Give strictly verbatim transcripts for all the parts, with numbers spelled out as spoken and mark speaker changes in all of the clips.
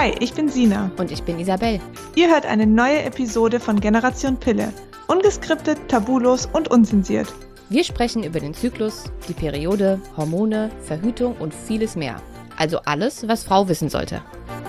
Speaker 1: Hi, ich bin Sina.
Speaker 2: Und ich bin Isabel.
Speaker 1: Ihr hört eine neue Episode von Generation Pille. Ungeskriptet, tabulos und unzensiert.
Speaker 2: Wir sprechen über den Zyklus, die Periode, Hormone, Verhütung und vieles mehr. Also alles, was Frau wissen sollte.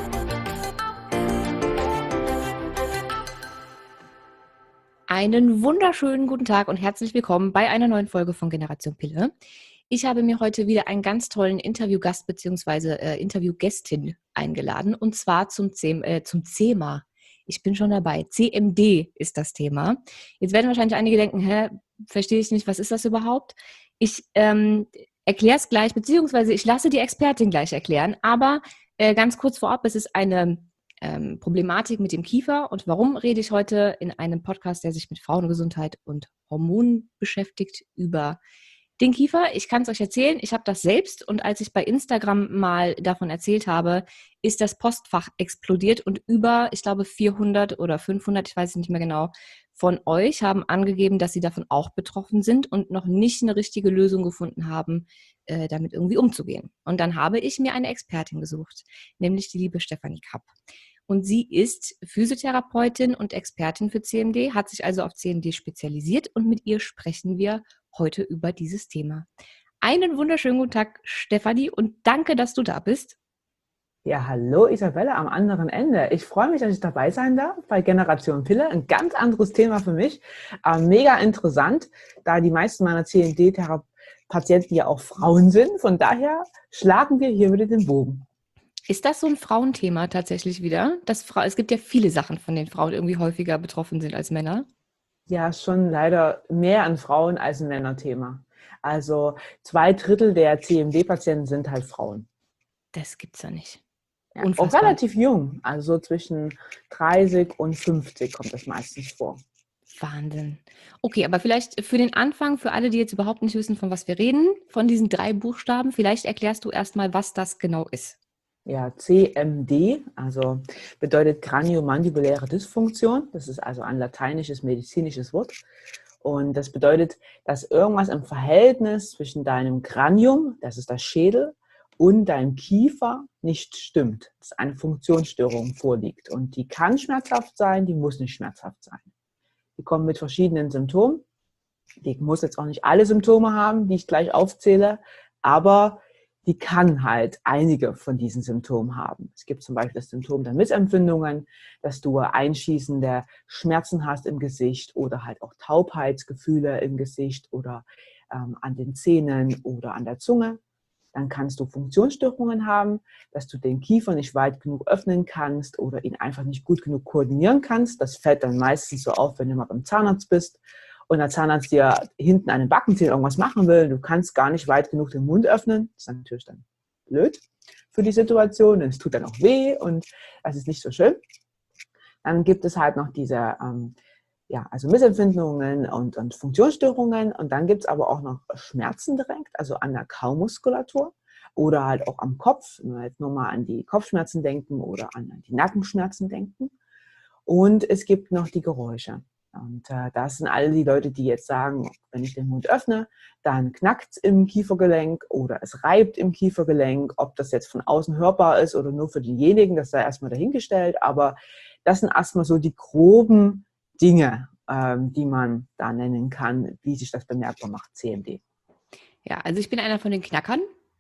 Speaker 2: Einen wunderschönen guten Tag und herzlich willkommen bei einer neuen Folge von Generation Pille. Ich habe mir heute wieder einen ganz tollen Interviewgast bzw. Äh, Interviewgästin eingeladen und zwar zum, Zem- äh, zum Thema. Ich bin schon dabei. C M D ist das Thema. Jetzt werden wahrscheinlich einige denken, hä, verstehe ich nicht, was ist das überhaupt? Ich ähm, erkläre es gleich, beziehungsweise ich lasse die Expertin gleich erklären, aber äh, ganz kurz vorab, es ist eine ähm, Problematik mit dem Kiefer und warum rede ich heute in einem Podcast, der sich mit Frauengesundheit und Hormonen beschäftigt, über den Kiefer. Ich kann es euch erzählen, ich habe das selbst und als ich bei Instagram mal davon erzählt habe, ist das Postfach explodiert und über, ich glaube vierhundert oder fünfhundert, ich weiß es nicht mehr genau, von euch haben angegeben, dass sie davon auch betroffen sind und noch nicht eine richtige Lösung gefunden haben, äh, damit irgendwie umzugehen. Und dann habe ich mir eine Expertin gesucht, nämlich die liebe Stefanie Kapp. Und sie ist Physiotherapeutin und Expertin für C M D, hat sich also auf C M D spezialisiert und mit ihr sprechen wir heute über dieses Thema. Einen wunderschönen guten Tag, Stefanie, und danke, dass du da bist.
Speaker 3: Ja, hallo Isabelle am anderen Ende. Ich freue mich, dass ich dabei sein darf bei Generation Pille. Ein ganz anderes Thema für mich. Äh, mega interessant, da die meisten meiner C M D-Patienten ja auch Frauen sind. Von daher schlagen wir hier wieder den Bogen.
Speaker 2: Ist das so ein Frauenthema tatsächlich wieder? Dass Fra- es gibt ja viele Sachen, von denen Frauen irgendwie häufiger betroffen sind als Männer.
Speaker 3: Ja, schon leider mehr an Frauen als ein Männerthema. Also zwei Drittel der C M D-Patienten sind halt Frauen.
Speaker 2: Das gibt's ja nicht.
Speaker 3: Ja, auch relativ jung, also so zwischen dreißig und fünfzig kommt das meistens vor.
Speaker 2: Wahnsinn. Okay, aber vielleicht für den Anfang, für alle, die jetzt überhaupt nicht wissen, von was wir reden, von diesen drei Buchstaben, vielleicht erklärst du erstmal, was das genau ist.
Speaker 3: Ja, C M D, also bedeutet Kraniomandibuläre Dysfunktion. Das ist also ein lateinisches medizinisches Wort. Und das bedeutet, dass irgendwas im Verhältnis zwischen deinem Kranium, das ist das Schädel, und deinem Kiefer nicht stimmt. Dass eine Funktionsstörung vorliegt. Und die kann schmerzhaft sein, die muss nicht schmerzhaft sein. Die kommen mit verschiedenen Symptomen. Die muss jetzt auch nicht alle Symptome haben, die ich gleich aufzähle, aber die kann halt einige von diesen Symptomen haben. Es gibt zum Beispiel das Symptom der Missempfindungen, dass du einschießende Schmerzen hast im Gesicht oder halt auch Taubheitsgefühle im Gesicht oder ähm, an den Zähnen oder an der Zunge. Dann kannst du Funktionsstörungen haben, dass du den Kiefer nicht weit genug öffnen kannst oder ihn einfach nicht gut genug koordinieren kannst. Das fällt dann meistens so auf, wenn du mal beim Zahnarzt bist und der Zahnarzt dir hinten an den Backenzähnen irgendwas machen will. Du kannst gar nicht weit genug den Mund öffnen. Das ist natürlich dann blöd für die Situation. Es tut dann auch weh und das ist nicht so schön. Dann gibt es halt noch diese ähm, ja, also Missempfindungen und, und Funktionsstörungen. Und dann gibt es aber auch noch Schmerzen direkt, also an der Kaumuskulatur oder halt auch am Kopf. Wenn wir jetzt nur mal an die Kopfschmerzen denken oder an die Nackenschmerzen denken. Und es gibt noch die Geräusche. Und äh, das sind alle die Leute, die jetzt sagen, wenn ich den Mund öffne, dann knackt es im Kiefergelenk oder es reibt im Kiefergelenk. Ob das jetzt von außen hörbar ist oder nur für denjenigen, das sei erstmal dahingestellt. Aber das sind erstmal so die groben Dinge, ähm, die man da nennen kann, wie sich das bemerkbar macht, C M D.
Speaker 2: Ja, also ich bin einer von den Knackern.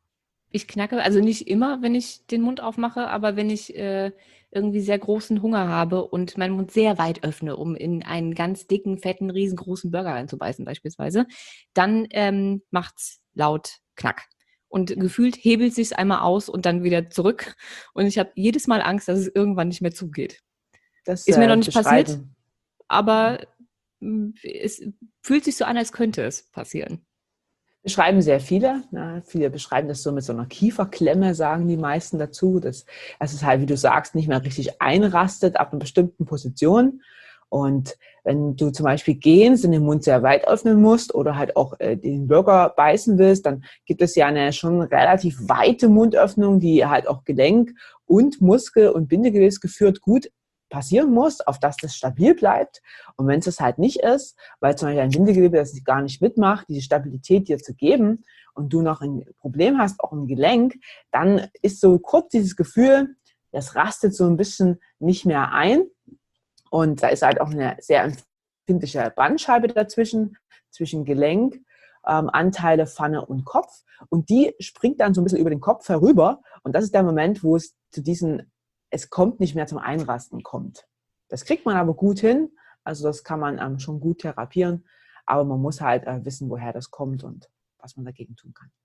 Speaker 2: Ich knacke, also nicht immer, wenn ich den Mund aufmache, aber wenn ich äh, irgendwie sehr großen Hunger habe und meinen Mund sehr weit öffne, um in einen ganz dicken, fetten, riesengroßen Burger reinzubeißen beispielsweise, dann ähm, macht's laut Knack. Und gefühlt hebelt sich's einmal aus und dann wieder zurück. Und ich habe jedes Mal Angst, dass es irgendwann nicht mehr zugeht.
Speaker 3: Das
Speaker 2: Ist mir
Speaker 3: äh,
Speaker 2: noch nicht passiert,
Speaker 3: beschreiben.
Speaker 2: aber mh, es fühlt sich so an, als könnte es passieren.
Speaker 3: Beschreiben sehr viele. Ne? Viele beschreiben das so mit so einer Kieferklemme, sagen die meisten dazu. Dass, dass es halt, wie du sagst, nicht mehr richtig einrastet ab einer bestimmten Position. Und wenn du zum Beispiel gehst und den Mund sehr weit öffnen musst oder halt auch äh, den Burger beißen willst, dann gibt es ja eine schon relativ weite Mundöffnung, die halt auch Gelenk und Muskel und Bindegewebe geführt gut passieren muss, auf dass das stabil bleibt. Und wenn es das halt nicht ist, weil zum Beispiel ein Bindegewebe das gar nicht mitmacht, diese Stabilität dir zu geben und du noch ein Problem hast, auch im Gelenk, dann ist so kurz dieses Gefühl, das rastet so ein bisschen nicht mehr ein. Und da ist halt auch eine sehr empfindliche Bandscheibe dazwischen, zwischen Gelenk, ähm, Anteile, Pfanne und Kopf. Und die springt dann so ein bisschen über den Kopf herüber. Und das ist der Moment, wo es zu diesen, es kommt nicht mehr zum Einrasten kommt. Das kriegt man aber gut hin. Also das kann man ähm, schon gut therapieren. Aber man muss halt äh, wissen, woher das kommt und was man dagegen tun kann.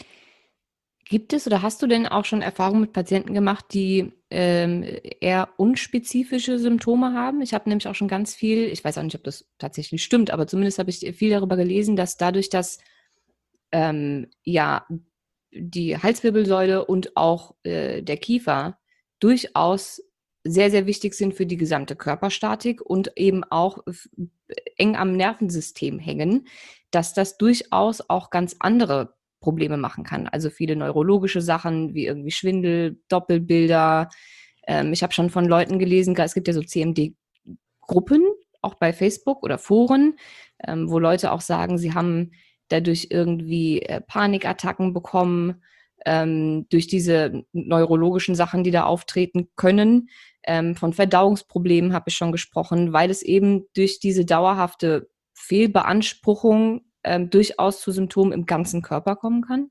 Speaker 2: Gibt es oder hast du denn auch schon Erfahrungen mit Patienten gemacht, die ähm, eher unspezifische Symptome haben? Ich habe nämlich auch schon ganz viel, ich weiß auch nicht, ob das tatsächlich stimmt, aber zumindest habe ich viel darüber gelesen, dass dadurch, dass ähm, ja die Halswirbelsäule und auch äh, der Kiefer durchaus sehr, sehr wichtig sind für die gesamte Körperstatik und eben auch f- eng am Nervensystem hängen, dass das durchaus auch ganz andere Probleme machen kann. Also viele neurologische Sachen wie irgendwie Schwindel, Doppelbilder. Ähm, ich habe schon von Leuten gelesen, es gibt ja so C M D-Gruppen, auch bei Facebook oder Foren, ähm, wo Leute auch sagen, sie haben dadurch irgendwie äh, Panikattacken bekommen, ähm, durch diese neurologischen Sachen, die da auftreten können. Ähm, von Verdauungsproblemen habe ich schon gesprochen, weil es eben durch diese dauerhafte Fehlbeanspruchung ähm, durchaus zu Symptomen im ganzen Körper kommen kann?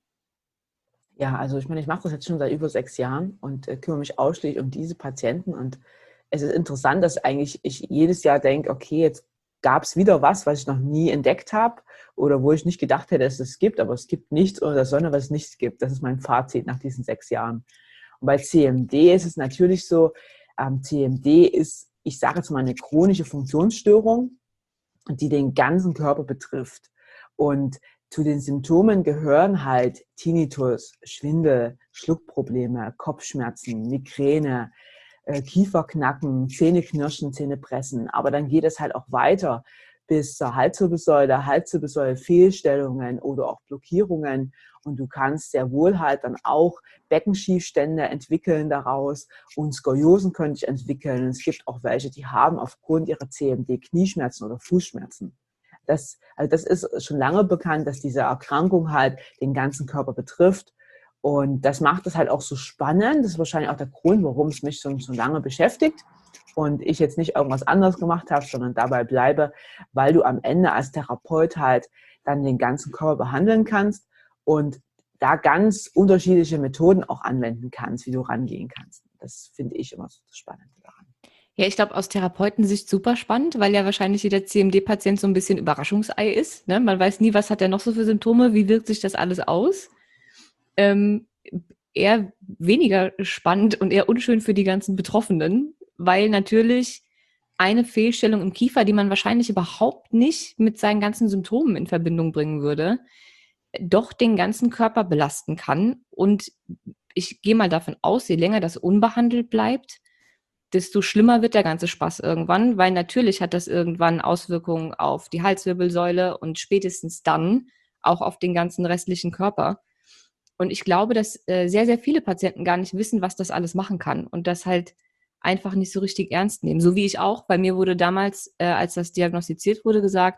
Speaker 3: Ja, also ich meine, ich mache das jetzt schon seit über sechs Jahren und äh, kümmere mich ausschließlich um diese Patienten. Und es ist interessant, dass eigentlich ich jedes Jahr denke, okay, jetzt gab es wieder was, was ich noch nie entdeckt habe oder wo ich nicht gedacht hätte, dass es gibt, aber es gibt nichts unter der Sonne, was es nicht gibt. Das ist mein Fazit nach diesen sechs Jahren. Und bei C M D ist es natürlich so, ähm, C M D ist, ich sage jetzt mal, eine chronische Funktionsstörung, die den ganzen Körper betrifft. Und zu den Symptomen gehören halt Tinnitus, Schwindel, Schluckprobleme, Kopfschmerzen, Migräne, äh, Kieferknacken, Zähneknirschen, Zähnepressen. Aber dann geht es halt auch weiter bis zur Halswirbelsäule, Halswirbelsäule-Fehlstellungen oder auch Blockierungen. Und du kannst sehr wohl halt dann auch Beckenschiefstände entwickeln daraus und Skoliosen können sich entwickeln. Und es gibt auch welche, die haben aufgrund ihrer C M D Knieschmerzen oder Fußschmerzen. Das, also das ist schon lange bekannt, dass diese Erkrankung halt den ganzen Körper betrifft. Und das macht es halt auch so spannend. Das ist wahrscheinlich auch der Grund, warum es mich schon so lange beschäftigt und ich jetzt nicht irgendwas anderes gemacht habe, sondern dabei bleibe, weil du am Ende als Therapeut halt dann den ganzen Körper behandeln kannst und da ganz unterschiedliche Methoden auch anwenden kannst, wie du rangehen kannst. Das finde ich immer so spannend daran.
Speaker 2: Ja, ich glaube, aus Therapeutensicht super spannend, weil ja wahrscheinlich jeder C M D-Patient so ein bisschen Überraschungsei ist. Ne? Man weiß nie, was hat er noch so für Symptome, wie wirkt sich das alles aus. Ähm, eher weniger spannend und eher unschön für die ganzen Betroffenen, weil natürlich eine Fehlstellung im Kiefer, die man wahrscheinlich überhaupt nicht mit seinen ganzen Symptomen in Verbindung bringen würde, doch den ganzen Körper belasten kann. Und ich gehe mal davon aus, je länger das unbehandelt bleibt, desto schlimmer wird der ganze Spaß irgendwann, weil natürlich hat das irgendwann Auswirkungen auf die Halswirbelsäule und spätestens dann auch auf den ganzen restlichen Körper. Und ich glaube, dass äh, sehr, sehr viele Patienten gar nicht wissen, was das alles machen kann und das halt einfach nicht so richtig ernst nehmen. So wie ich auch. Bei mir wurde damals, äh, als das diagnostiziert wurde, gesagt,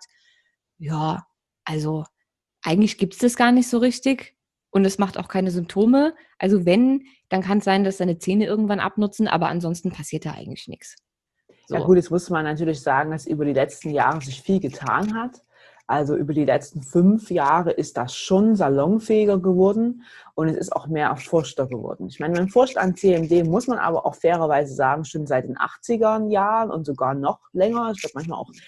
Speaker 2: ja, also eigentlich gibt es das gar nicht so richtig und es macht auch keine Symptome. Also wenn, dann kann es sein, dass deine Zähne irgendwann abnutzen, aber ansonsten passiert da eigentlich nichts.
Speaker 3: Ja
Speaker 2: So.
Speaker 3: gut, jetzt muss man natürlich sagen, dass über die letzten Jahre sich viel getan hat. Also über die letzten fünf Jahre ist das schon salonfähiger geworden und es ist auch mehr erforschter geworden. Ich meine, man forscht an C M D, muss man aber auch fairerweise sagen, schon seit den achtziger Jahren und sogar noch länger. Ich glaube manchmal auch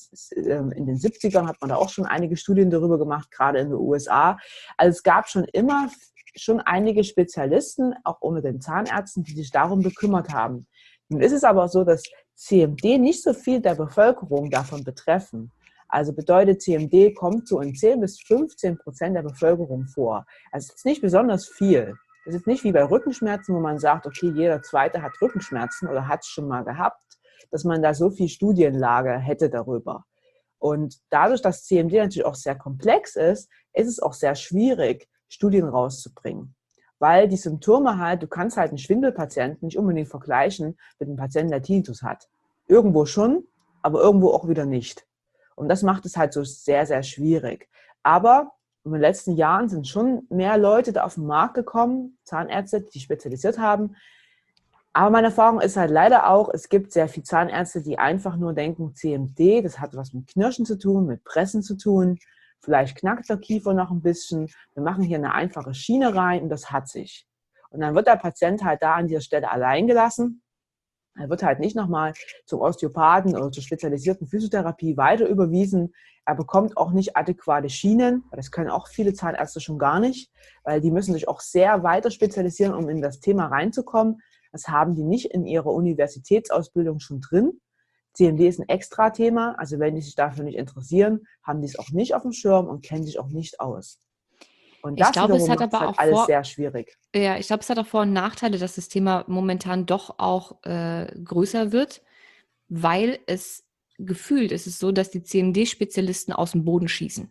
Speaker 3: in den siebzigern hat man da auch schon einige Studien darüber gemacht, gerade in den U S A. Also es gab schon immer schon einige Spezialisten, auch unter den Zahnärzten, die sich darum gekümmert haben. Nun ist es aber so, dass C M D nicht so viel der Bevölkerung davon betreffen. Also bedeutet, C M D kommt so in zehn bis fünfzehn Prozent der Bevölkerung vor. Also es ist nicht besonders viel. Das ist nicht wie bei Rückenschmerzen, wo man sagt, okay, jeder Zweite hat Rückenschmerzen oder hat es schon mal gehabt, dass man da so viel Studienlage hätte darüber. Und dadurch, dass C M D natürlich auch sehr komplex ist, ist es auch sehr schwierig, Studien rauszubringen. Weil die Symptome halt, du kannst halt einen Schwindelpatienten nicht unbedingt vergleichen mit einem Patienten, der Tinnitus hat. Irgendwo schon, aber irgendwo auch wieder nicht. Und das macht es halt so sehr, sehr schwierig. Aber in den letzten Jahren sind schon mehr Leute da auf den Markt gekommen, Zahnärzte, die spezialisiert haben. Aber meine Erfahrung ist halt leider auch, es gibt sehr viele Zahnärzte, die einfach nur denken, C M D, das hat was mit Knirschen zu tun, mit Pressen zu tun. Vielleicht knackt der Kiefer noch ein bisschen. Wir machen hier eine einfache Schiene rein und das hat sich. Und dann wird der Patient halt da an dieser Stelle allein gelassen. Er wird halt nicht nochmal zum Osteopathen oder zur spezialisierten Physiotherapie weiter überwiesen. Er bekommt auch nicht adäquate Schienen. Das können auch viele Zahnärzte schon gar nicht, weil die müssen sich auch sehr weiter spezialisieren, um in das Thema reinzukommen. Das haben die nicht in ihrer Universitätsausbildung schon drin. C M D ist ein Extra-Thema. Also wenn die sich dafür nicht interessieren, haben die es auch nicht auf dem Schirm und kennen sich auch nicht aus. Und das
Speaker 2: Ich glaube, es
Speaker 3: wiederum
Speaker 2: hat
Speaker 3: macht
Speaker 2: aber
Speaker 3: halt
Speaker 2: auch
Speaker 3: alles
Speaker 2: vor,
Speaker 3: sehr schwierig.
Speaker 2: ja, ich glaube, es hat auch Vor- und Nachteile, dass das Thema momentan doch auch äh, größer wird, weil es gefühlt ist es so, dass die C M D-Spezialisten aus dem Boden schießen.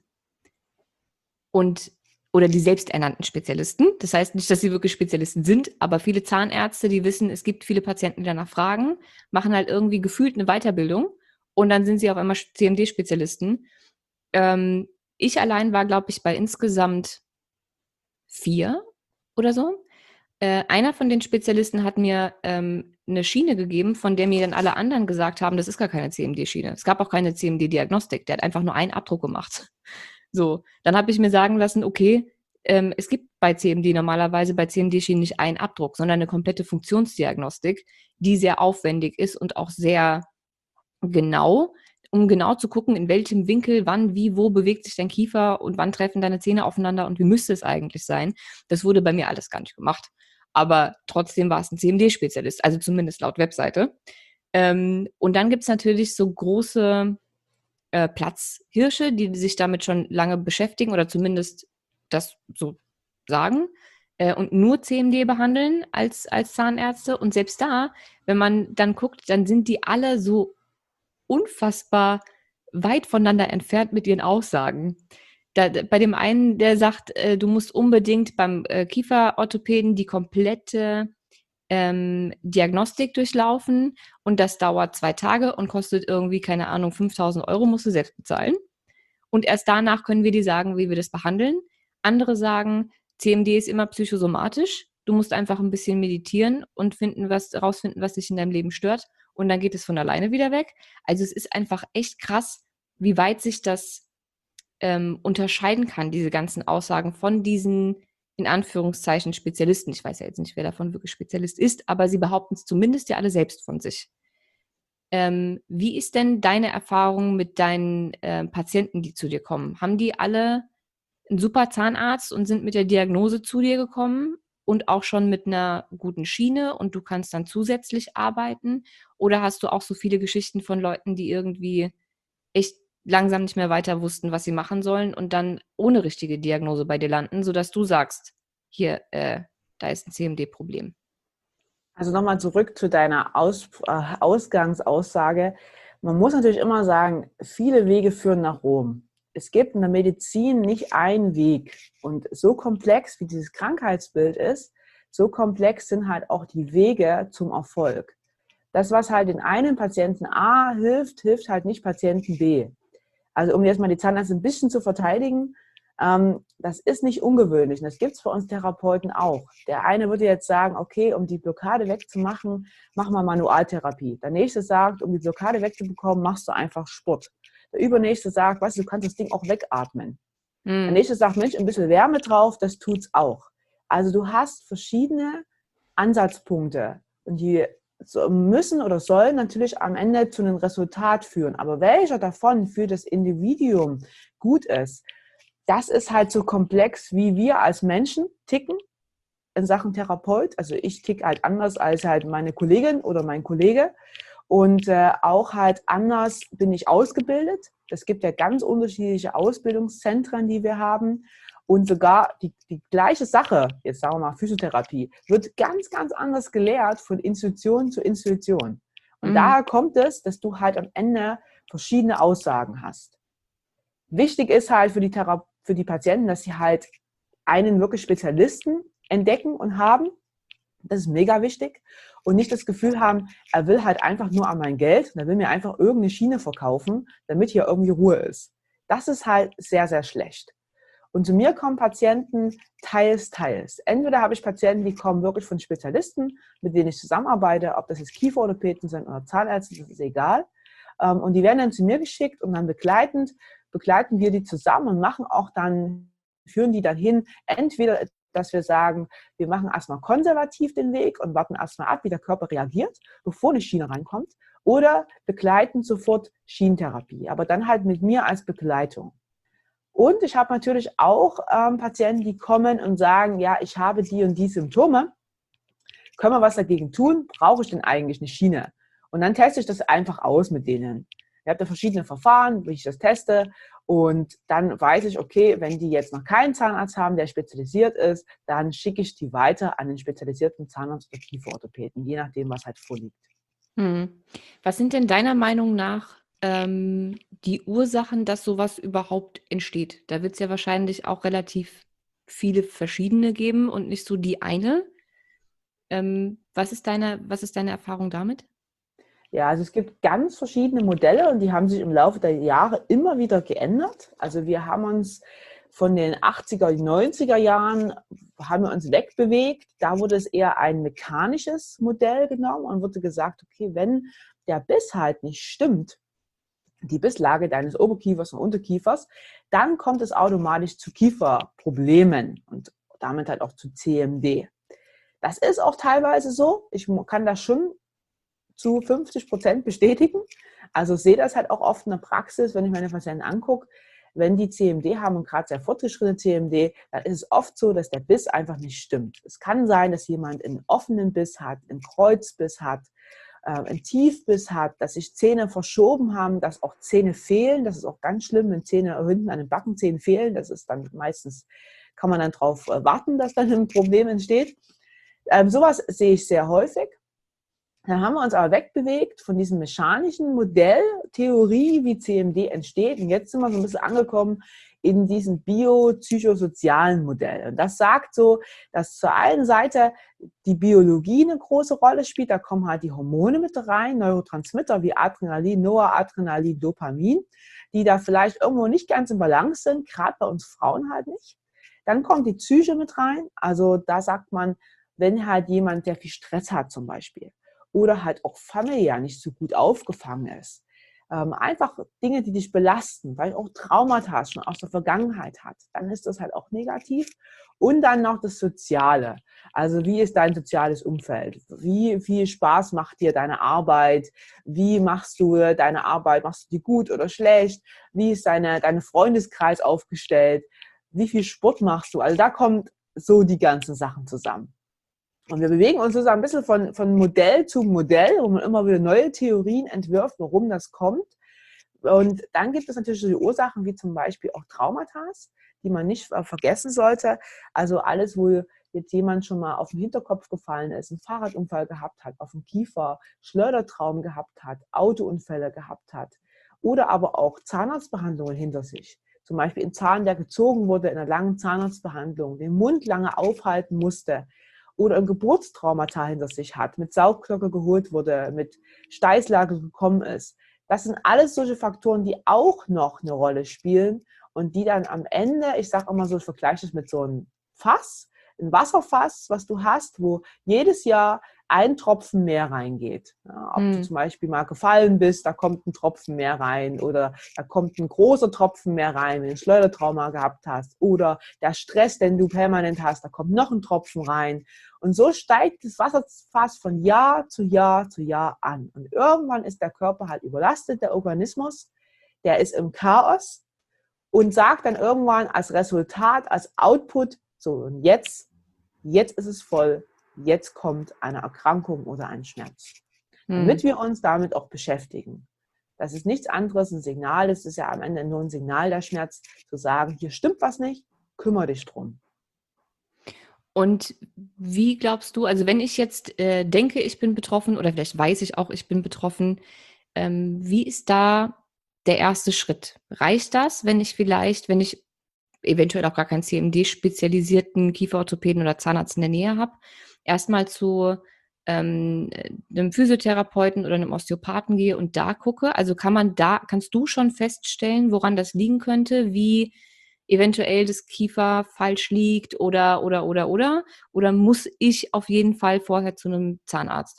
Speaker 2: Und, oder die selbsternannten Spezialisten. Das heißt nicht, dass sie wirklich Spezialisten sind, aber viele Zahnärzte, die wissen, es gibt viele Patienten, die danach fragen, machen halt irgendwie gefühlt eine Weiterbildung und dann sind sie auf einmal C M D-Spezialisten. Ähm, ich allein war, glaube ich, bei insgesamt vier oder so. Äh, einer von den Spezialisten hat mir ähm, eine Schiene gegeben, von der mir dann alle anderen gesagt haben, das ist gar keine C M D-Schiene. Es gab auch keine C M D-Diagnostik. Der hat einfach nur einen Abdruck gemacht. So, dann habe ich mir sagen lassen, okay, ähm, es gibt bei C M D normalerweise bei C M D-Schienen nicht einen Abdruck, sondern eine komplette Funktionsdiagnostik, die sehr aufwendig ist und auch sehr genau, um genau zu gucken, in welchem Winkel, wann, wie, wo bewegt sich dein Kiefer und wann treffen deine Zähne aufeinander und wie müsste es eigentlich sein. Das wurde bei mir alles gar nicht gemacht. Aber trotzdem war es ein C M D-Spezialist, also zumindest laut Webseite. Ähm, und dann gibt es natürlich so große äh, Platzhirsche, die sich damit schon lange beschäftigen oder zumindest das so sagen äh, und nur C M D behandeln als, als Zahnärzte. Und selbst da, wenn man dann guckt, dann sind die alle so unfassbar weit voneinander entfernt mit ihren Aussagen. Da, bei dem einen, der sagt, äh, du musst unbedingt beim äh, Kieferorthopäden die komplette ähm, Diagnostik durchlaufen und das dauert zwei Tage und kostet irgendwie, keine Ahnung, fünftausend Euro, musst du selbst bezahlen. Und erst danach können wir dir sagen, wie wir das behandeln. Andere sagen, C M D ist immer psychosomatisch. Du musst einfach ein bisschen meditieren und finden, was, rausfinden, was dich in deinem Leben stört. Und dann geht es von alleine wieder weg. Also es ist einfach echt krass, wie weit sich das ähm, unterscheiden kann, diese ganzen Aussagen von diesen, in Anführungszeichen, Spezialisten. Ich weiß ja jetzt nicht, wer davon wirklich Spezialist ist, aber sie behaupten es zumindest ja alle selbst von sich. Ähm, wie ist denn deine Erfahrung mit deinen äh, Patienten, die zu dir kommen? Haben die alle einen super Zahnarzt und sind mit der Diagnose zu dir gekommen und auch schon mit einer guten Schiene und du kannst dann zusätzlich arbeiten? Oder hast du auch so viele Geschichten von Leuten, die irgendwie echt langsam nicht mehr weiter wussten, was sie machen sollen und dann ohne richtige Diagnose bei dir landen, sodass du sagst, hier, äh, da ist ein C M D-Problem?
Speaker 3: Also nochmal zurück zu deiner Aus, äh, Ausgangsaussage. Man muss natürlich immer sagen, viele Wege führen nach Rom. Es gibt in der Medizin nicht einen Weg. Und so komplex wie dieses Krankheitsbild ist, so komplex sind halt auch die Wege zum Erfolg. Das, was halt den einen Patienten A hilft, hilft halt nicht Patienten B. Also um jetzt mal die Zahnärzte ein bisschen zu verteidigen, ähm, das ist nicht ungewöhnlich. Und das gibt es für uns Therapeuten auch. Der eine würde jetzt sagen, okay, um die Blockade wegzumachen, mach mal Manualtherapie. Der nächste sagt, um die Blockade wegzubekommen, machst du einfach Sport. Der übernächste sagt, weißt du, du kannst das Ding auch wegatmen. Der
Speaker 2: Hm.
Speaker 3: nächste sagt, Mensch, ein bisschen Wärme drauf, das tut's auch. Also du hast verschiedene Ansatzpunkte und die müssen oder sollen natürlich am Ende zu einem Resultat führen. Aber welcher davon für das Individuum gut ist, das ist halt so komplex, wie wir als Menschen ticken in Sachen Therapeut. Also ich ticke halt anders als halt meine Kollegin oder mein Kollege. Und äh, auch halt anders bin ich ausgebildet. Es gibt ja ganz unterschiedliche Ausbildungszentren, die wir haben. Und sogar die, die gleiche Sache, jetzt sagen wir mal Physiotherapie, wird ganz, ganz anders gelehrt von Institution zu Institution. Und
Speaker 2: Mhm.
Speaker 3: daher kommt es, dass du halt am Ende verschiedene Aussagen hast. Wichtig ist halt für die, Thera- für die Patienten, dass sie halt einen wirklich Spezialisten entdecken und haben. Das ist mega wichtig. Und nicht das Gefühl haben, er will halt einfach nur an mein Geld und er will mir einfach irgendeine Schiene verkaufen, damit hier irgendwie Ruhe ist. Das ist halt sehr, sehr schlecht. Und zu mir kommen Patienten teils, teils. Entweder habe ich Patienten, die kommen wirklich von Spezialisten, mit denen ich zusammenarbeite, ob das jetzt Kieferorthopäden sind oder Zahnärzte, das ist egal. Und die werden dann zu mir geschickt und dann begleitend begleiten wir die zusammen und machen auch dann, führen die dann hin, entweder, dass wir sagen, wir machen erstmal konservativ den Weg und warten erstmal ab, wie der Körper reagiert, bevor eine Schiene reinkommt, oder begleiten sofort Schienentherapie, aber dann halt mit mir als Begleitung. Und ich habe natürlich auch ähm, Patienten, die kommen und sagen, ja, ich habe die und die Symptome. Können wir was dagegen tun? Brauche ich denn eigentlich eine Schiene? Und dann teste ich das einfach aus mit denen. Ich habe da verschiedene Verfahren, wie ich das teste. Und dann weiß ich, okay, wenn die jetzt noch keinen Zahnarzt haben, der spezialisiert ist, dann schicke ich die weiter an den spezialisierten Zahnarzt oder Kieferorthopäden, je nachdem, was halt vorliegt.
Speaker 2: Hm. Was sind denn deiner Meinung nach ähm, die Ursachen, dass sowas überhaupt entsteht? Da wird es ja wahrscheinlich auch relativ viele verschiedene geben und nicht so die eine. Ähm, was ist deine, was ist deine Erfahrung damit?
Speaker 3: Ja, also es gibt ganz verschiedene Modelle und die haben sich im Laufe der Jahre immer wieder geändert. Also wir haben uns von den achtziger, neunziger Jahren haben wir uns wegbewegt. Da wurde es eher ein mechanisches Modell genommen und wurde gesagt, okay, wenn der Biss halt nicht stimmt, die Bisslage deines Oberkiefers und Unterkiefers, dann kommt es automatisch zu Kieferproblemen und damit halt auch zu C M D. Das ist auch teilweise so. Ich kann das schon zu fünfzig Prozent bestätigen. Also sehe das halt auch oft in der Praxis, wenn ich meine Patienten angucke, wenn die C M D haben und gerade sehr fortgeschrittene C M D, dann ist es oft so, dass der Biss einfach nicht stimmt. Es kann sein, dass jemand einen offenen Biss hat, einen Kreuzbiss hat, äh, einen Tiefbiss hat, dass sich Zähne verschoben haben, dass auch Zähne fehlen. Das ist auch ganz schlimm, wenn Zähne hinten an den Backenzähnen fehlen. Das ist dann meistens, kann man dann darauf warten, dass dann ein Problem entsteht. Ähm, sowas sehe ich sehr häufig. Dann haben wir uns aber wegbewegt von diesem mechanischen Modell, Theorie, wie C M D entsteht. Und jetzt sind wir so ein bisschen angekommen in diesem biopsychosozialen Modell. Und das sagt so, dass zur einen Seite die Biologie eine große Rolle spielt. Da kommen halt die Hormone mit rein, Neurotransmitter wie Adrenalin, Noradrenalin, Dopamin, die da vielleicht irgendwo nicht ganz im Balance sind, gerade bei uns Frauen halt nicht. Dann kommt die Psyche mit rein. Also da sagt man, wenn halt jemand, der viel Stress hat zum Beispiel, oder halt auch familiär nicht so gut aufgefangen ist. Ähm, einfach Dinge, die dich belasten, weil auch Traumata schon aus der Vergangenheit hat, dann ist das halt auch negativ. Und dann noch das Soziale. Also wie ist dein soziales Umfeld? Wie viel Spaß macht dir deine Arbeit? Wie machst du deine Arbeit? Machst du die gut oder schlecht? Wie ist deine, deine Freundeskreis aufgestellt? Wie viel Sport machst du? Also da kommen so die ganzen Sachen zusammen. Und wir bewegen uns sozusagen ein bisschen von, von Modell zu Modell, wo man immer wieder neue Theorien entwirft, warum das kommt. Und dann gibt es natürlich so die Ursachen wie zum Beispiel auch Traumata, die man nicht vergessen sollte. Also alles, wo jetzt jemand schon mal auf den Hinterkopf gefallen ist, einen Fahrradunfall gehabt hat, auf dem Kiefer, Schleudertraum gehabt hat, Autounfälle gehabt hat oder aber auch Zahnarztbehandlungen hinter sich. Zum Beispiel ein Zahn, der gezogen wurde in einer langen Zahnarztbehandlung, den Mund lange aufhalten musste, oder ein Geburtstraumata hinter sich hat, mit Saugglocke geholt wurde, mit Steißlage gekommen ist. Das sind alles solche Faktoren, die auch noch eine Rolle spielen und die dann am Ende, ich sage immer so, ich vergleiche das mit so einem Fass, ein Wasserfass, was du hast, wo jedes Jahr ein Tropfen mehr reingeht. Ja, ob hm. du zum Beispiel mal gefallen bist, da kommt ein Tropfen mehr rein oder da kommt ein großer Tropfen mehr rein, wenn du ein Schleudertrauma gehabt hast oder der Stress, den du permanent hast, da kommt noch ein Tropfen rein. Und so steigt das Wasserfass von Jahr zu Jahr zu Jahr an. Und irgendwann ist der Körper halt überlastet, der Organismus, der ist im Chaos und sagt dann irgendwann als Resultat, als Output, so und jetzt, jetzt ist es voll. Jetzt kommt eine Erkrankung oder ein Schmerz. Damit hm. wir uns damit auch beschäftigen. Das ist nichts anderes, ein Signal, das ist ja am Ende nur ein Signal, der Schmerz, zu sagen, hier stimmt was nicht, kümmere dich drum.
Speaker 2: Und wie glaubst du, also wenn ich jetzt äh, denke, ich bin betroffen oder vielleicht weiß ich auch, ich bin betroffen, ähm, wie ist da der erste Schritt? Reicht das, wenn ich vielleicht, wenn ich eventuell auch gar keinen C M D-spezialisierten Kieferorthopäden oder Zahnarzt in der Nähe habe, erstmal zu ähm, einem Physiotherapeuten oder einem Osteopathen gehe und da gucke? Also kann man da, kannst du schon feststellen, woran das liegen könnte, wie eventuell das Kiefer falsch liegt oder, oder, oder, oder? Oder muss ich auf jeden Fall vorher zu einem Zahnarzt?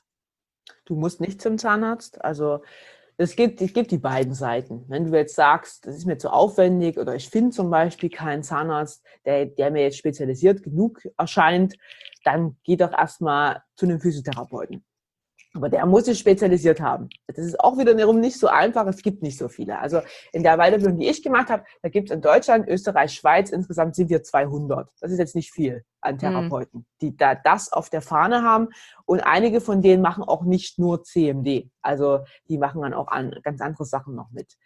Speaker 3: Du musst nicht zum Zahnarzt. Also es gibt, es gibt die beiden Seiten. Wenn du jetzt sagst, das ist mir zu aufwendig oder ich finde zum Beispiel keinen Zahnarzt, der, der mir jetzt spezialisiert genug erscheint, dann geh doch erstmal zu einem Physiotherapeuten. Aber der muss sich spezialisiert haben. Das ist auch wiederum nicht so einfach. Es gibt nicht so viele. Also in der Weiterbildung, die ich gemacht habe, da gibt es in Deutschland, Österreich, Schweiz, insgesamt sind wir zweihundert. Das ist jetzt nicht viel an Therapeuten, die da das auf der Fahne haben. Und einige von denen machen auch nicht nur C M D. Also die machen dann auch an, ganz andere Sachen noch mit.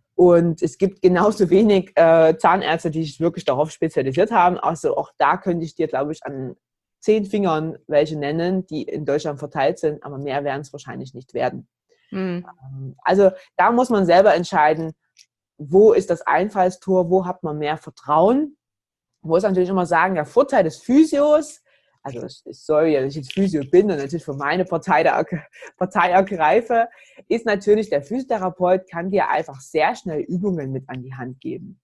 Speaker 3: Und es gibt genauso wenig äh, Zahnärzte, die sich wirklich darauf spezialisiert haben. Also auch da könnte ich dir, glaube ich, an zehn Fingern welche nennen, die in Deutschland verteilt sind, aber mehr werden es wahrscheinlich nicht werden.
Speaker 2: Mhm.
Speaker 3: Also da muss man selber entscheiden, wo ist das Einfallstor, wo hat man mehr Vertrauen. Ich muss natürlich immer sagen, der Vorteil des Physios, also es soll ja, dass ich jetzt Physio bin und natürlich für meine Partei, der, Partei ergreife, ist natürlich, der Physiotherapeut kann dir einfach sehr schnell Übungen mit an die Hand geben.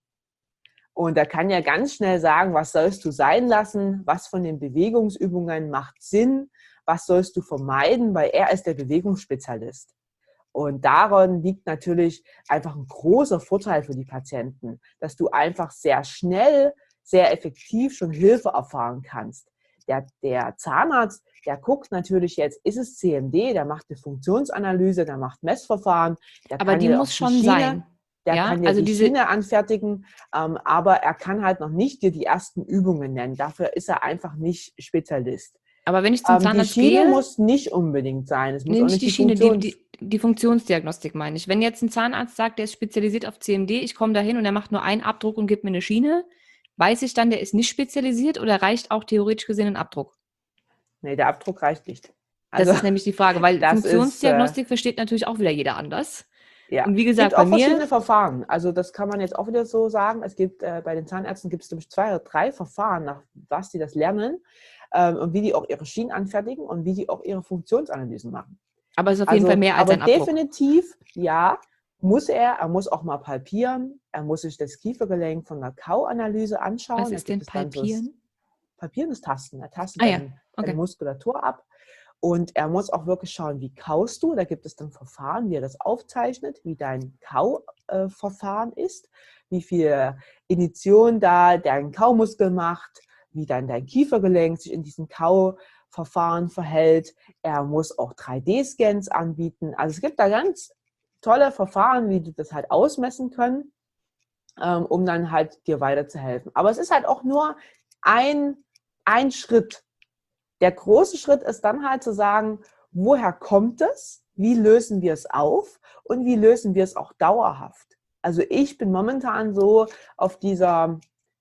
Speaker 3: Und er kann ja ganz schnell sagen, was sollst du sein lassen, was von den Bewegungsübungen macht Sinn, was sollst du vermeiden, weil er ist der Bewegungsspezialist. Und daran liegt natürlich einfach ein großer Vorteil für die Patienten, dass du einfach sehr schnell, sehr effektiv schon Hilfe erfahren kannst. Der, der Zahnarzt, der guckt natürlich jetzt, ist es C M D, der macht eine Funktionsanalyse, der macht Messverfahren. Der
Speaker 2: Aber
Speaker 3: kann
Speaker 2: die
Speaker 3: dir
Speaker 2: muss
Speaker 3: auch
Speaker 2: schon
Speaker 3: die Schiene,
Speaker 2: sein.
Speaker 3: Der
Speaker 2: Ja,
Speaker 3: kann dir
Speaker 2: also
Speaker 3: die
Speaker 2: diese-
Speaker 3: Schiene anfertigen, ähm, aber er kann halt noch nicht dir die ersten Übungen nennen. Dafür ist er einfach nicht Spezialist.
Speaker 2: Aber wenn ich zum
Speaker 3: Ähm, die
Speaker 2: Zahnarzt
Speaker 3: Schiene
Speaker 2: gehe,
Speaker 3: muss nicht unbedingt sein. Es muss
Speaker 2: nee,
Speaker 3: auch
Speaker 2: nicht
Speaker 3: nicht
Speaker 2: die
Speaker 3: die
Speaker 2: Schiene, die,
Speaker 3: Funktion.
Speaker 2: die, die Funktionsdiagnostik meine ich. Wenn jetzt ein Zahnarzt sagt, der ist spezialisiert auf C M D, ich komme da hin und er macht nur einen Abdruck und gibt mir eine Schiene, weiß ich dann, der ist nicht spezialisiert oder reicht auch theoretisch gesehen ein Abdruck?
Speaker 3: Nee, der Abdruck reicht nicht.
Speaker 2: Das ist nämlich die Frage, weil
Speaker 3: das ist, äh,
Speaker 2: Funktionsdiagnostik versteht natürlich auch wieder jeder anders.
Speaker 3: ja.
Speaker 2: Und wie
Speaker 3: Es
Speaker 2: gesagt,
Speaker 3: gibt
Speaker 2: bei
Speaker 3: auch verschiedene
Speaker 2: mir,
Speaker 3: Verfahren. Also das kann man jetzt auch wieder so sagen. Es gibt äh, bei den Zahnärzten gibt es nämlich zwei oder drei Verfahren, nach was die das lernen ähm, und wie die auch ihre Schienen anfertigen und wie die auch ihre Funktionsanalysen machen.
Speaker 2: aber es ist auf jeden
Speaker 3: Also,
Speaker 2: Fall mehr als
Speaker 3: aber
Speaker 2: ein Abdruck.
Speaker 3: definitiv, ja, muss er. Er muss auch mal palpieren. Er muss sich das Kiefergelenk von der Kauanalyse anschauen.
Speaker 2: Was
Speaker 3: Da
Speaker 2: ist
Speaker 3: gibt
Speaker 2: denn
Speaker 3: es dann so das-
Speaker 2: Palpieren?
Speaker 3: Palpieren ist Tasten. Er tastet
Speaker 2: Ah ja,
Speaker 3: deine,
Speaker 2: okay.
Speaker 3: deine Muskulatur ab. Und er muss auch wirklich schauen, wie kaust du. Da gibt es dann Verfahren, wie er das aufzeichnet, wie dein Kauverfahren ist, wie viel Initiation da dein Kaumuskel macht, wie dann dein Kiefergelenk sich in diesem Kauverfahren verhält. Er muss auch drei D Scans anbieten. Also es gibt da ganz tolle Verfahren, wie die das halt ausmessen können, ähm, um dann halt dir weiterzuhelfen. Aber es ist halt auch nur ein, ein Schritt. Der große Schritt ist dann halt zu sagen, woher kommt es, wie lösen wir es auf und wie lösen wir es auch dauerhaft. Also ich bin momentan so auf dieser,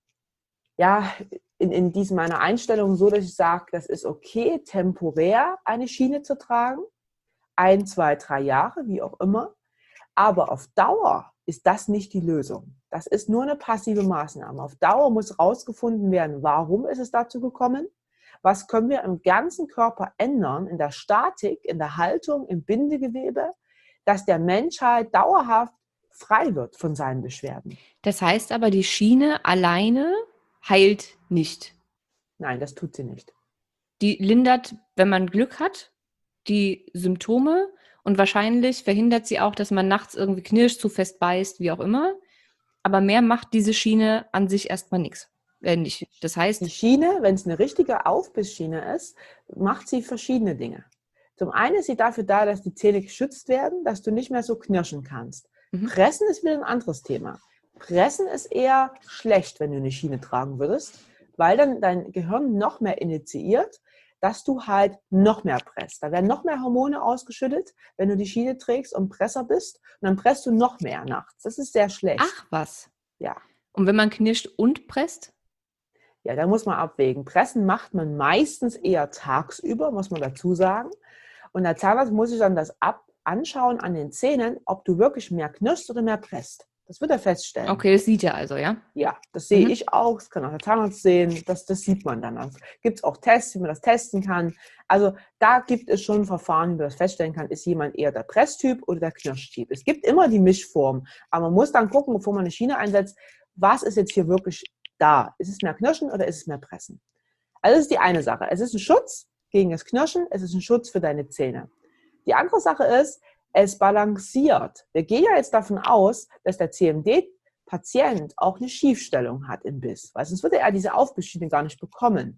Speaker 3: ja, in, in diesem meiner Einstellung so, dass ich sage, das ist okay, temporär eine Schiene zu tragen, ein, zwei, drei Jahre, wie auch immer, aber auf Dauer ist das nicht die Lösung. Das ist nur eine passive Maßnahme. Auf Dauer muss rausgefunden werden, warum ist es dazu gekommen. Was können wir im ganzen Körper ändern, in der Statik, in der Haltung, im Bindegewebe, dass der Mensch halt dauerhaft frei wird von seinen Beschwerden?
Speaker 2: Das heißt aber, die Schiene alleine heilt nicht.
Speaker 3: Nein, das tut sie nicht.
Speaker 2: Die lindert, wenn man Glück hat, die Symptome und wahrscheinlich verhindert sie auch, dass man nachts irgendwie knirscht, zu fest beißt, wie auch immer. Aber mehr macht diese Schiene an sich erstmal nichts. Äh, nicht. Das heißt,
Speaker 3: Die Schiene, wenn es eine richtige Aufbissschiene ist, macht sie verschiedene Dinge. Zum einen ist sie dafür da, dass die Zähne geschützt werden, dass du nicht mehr so knirschen kannst.
Speaker 2: Mhm.
Speaker 3: Pressen ist wieder ein anderes Thema. Pressen ist eher schlecht, wenn du eine Schiene tragen würdest, weil dann dein Gehirn noch mehr initiiert, dass du halt noch mehr presst. Da werden noch mehr Hormone ausgeschüttet, wenn du die Schiene trägst und Presser bist. Und dann presst du noch mehr nachts. Das ist sehr schlecht.
Speaker 2: ach was.
Speaker 3: Ja.
Speaker 2: Und wenn man knirscht und presst?
Speaker 3: Ja, da muss man abwägen. Pressen macht man meistens eher tagsüber, muss man dazu sagen. Und der Zahnarzt muss sich dann das ab anschauen an den Zähnen, ob du wirklich mehr knirschst oder mehr presst. Das wird er feststellen.
Speaker 2: Okay, das sieht er also, ja?
Speaker 3: Ja, das sehe
Speaker 2: Mhm.
Speaker 3: ich auch. Das kann auch der Zahnarzt sehen. Das, das sieht man dann. Es gibt auch Tests, wie man das testen kann. Also da gibt es schon Verfahren, wie man das feststellen kann, ist jemand eher der Presstyp oder der Knirschtyp. Es gibt immer die Mischform. Aber man muss dann gucken, bevor man eine Schiene einsetzt, was ist jetzt hier wirklich da? Ist es mehr Knirschen oder ist es mehr Pressen? Also das ist die eine Sache. Es ist ein Schutz gegen das Knirschen, es ist ein Schutz für deine Zähne. Die andere Sache ist, es balanciert. Wir gehen ja jetzt davon aus, dass der C M D-Patient auch eine Schiefstellung hat im Biss, weil sonst würde er diese Aufbissschiene gar nicht bekommen.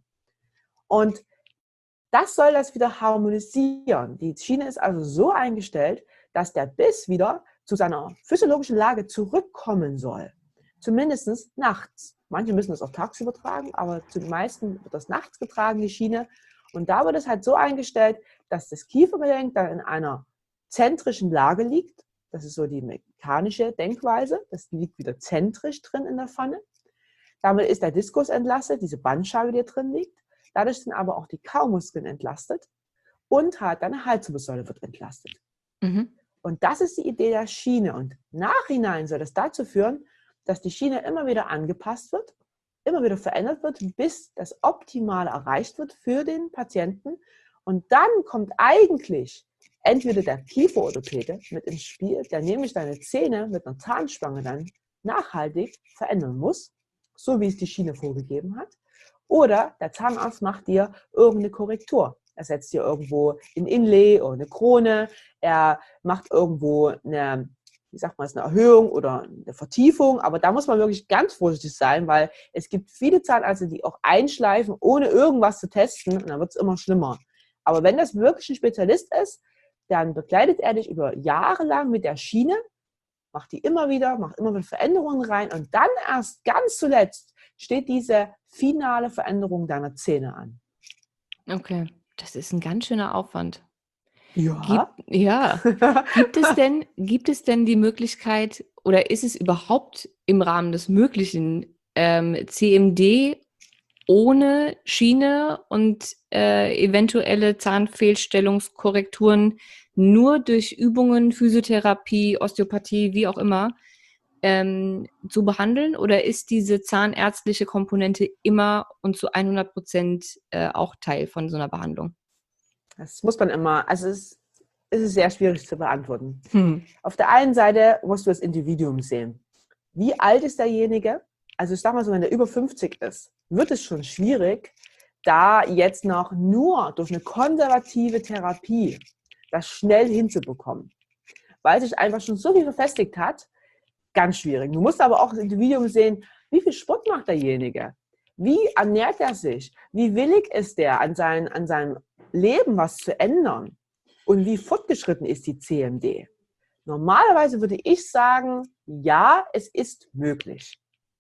Speaker 3: Und das soll das wieder harmonisieren. Die Schiene ist also so eingestellt, dass der Biss wieder zu seiner physiologischen Lage zurückkommen soll. Zumindest nachts. Manche müssen das auch tagsüber tragen, aber zu den meisten wird das nachts getragen, die Schiene. Und da wird es halt so eingestellt, dass das Kiefergelenk dann in einer zentrischen Lage liegt. Das ist so die mechanische Denkweise. Das liegt wieder zentrisch drin in der Pfanne. Damit ist der Diskus entlastet, diese Bandscheibe, die hier drin liegt. Dadurch sind aber auch die Kaumuskeln entlastet und halt deine Halswirbelsäule wird entlastet. Mhm. Und das ist die Idee der Schiene. Und nachhinein soll das dazu führen, dass die Schiene immer wieder angepasst wird, immer wieder verändert wird, bis das Optimale erreicht wird für den Patienten. Und dann kommt eigentlich entweder der Kieferorthopäde mit ins Spiel, der nämlich deine Zähne mit einer Zahnspange dann nachhaltig verändern muss, so wie es die Schiene vorgegeben hat. Oder der Zahnarzt macht dir irgendeine Korrektur. Er setzt dir irgendwo ein Inlay oder eine Krone. Er macht irgendwo eine, wie sagt man es, eine Erhöhung oder eine Vertiefung. Aber da muss man wirklich ganz vorsichtig sein, weil es gibt viele Zahnärzte, die auch einschleifen, ohne irgendwas zu testen. Und dann wird es immer schlimmer. Aber wenn das wirklich ein Spezialist ist, dann begleitet er dich über Jahre lang mit der Schiene, macht die immer wieder, macht immer wieder Veränderungen rein. Und dann erst ganz zuletzt steht diese finale Veränderung deiner Zähne an.
Speaker 2: Okay, das ist ein ganz schöner Aufwand.
Speaker 3: Ja.
Speaker 2: Gibt, ja. gibt, es denn, gibt es denn die Möglichkeit oder ist es überhaupt im Rahmen des Möglichen, ähm, C M D ohne Schiene und äh, eventuelle Zahnfehlstellungskorrekturen nur durch Übungen, Physiotherapie, Osteopathie, wie auch immer, ähm, zu behandeln? Oder ist diese zahnärztliche Komponente immer und zu hundert Prozent äh, auch Teil von so einer Behandlung?
Speaker 3: Das muss man immer, also es, es ist sehr schwierig zu beantworten. Hm. Auf der einen Seite musst du das Individuum sehen. Wie alt ist derjenige? Also ich sag mal so, wenn der über fünfzig ist, wird es schon schwierig, da jetzt noch nur durch eine konservative Therapie das schnell hinzubekommen. Weil sich einfach schon so viel verfestigt hat, ganz schwierig. Du musst aber auch das Individuum sehen, wie viel Sport macht derjenige? Wie ernährt er sich? Wie willig ist der, an, sein, an seinem Leben was zu ändern? Und wie fortgeschritten ist die C M D? Normalerweise würde ich sagen, ja, es ist möglich.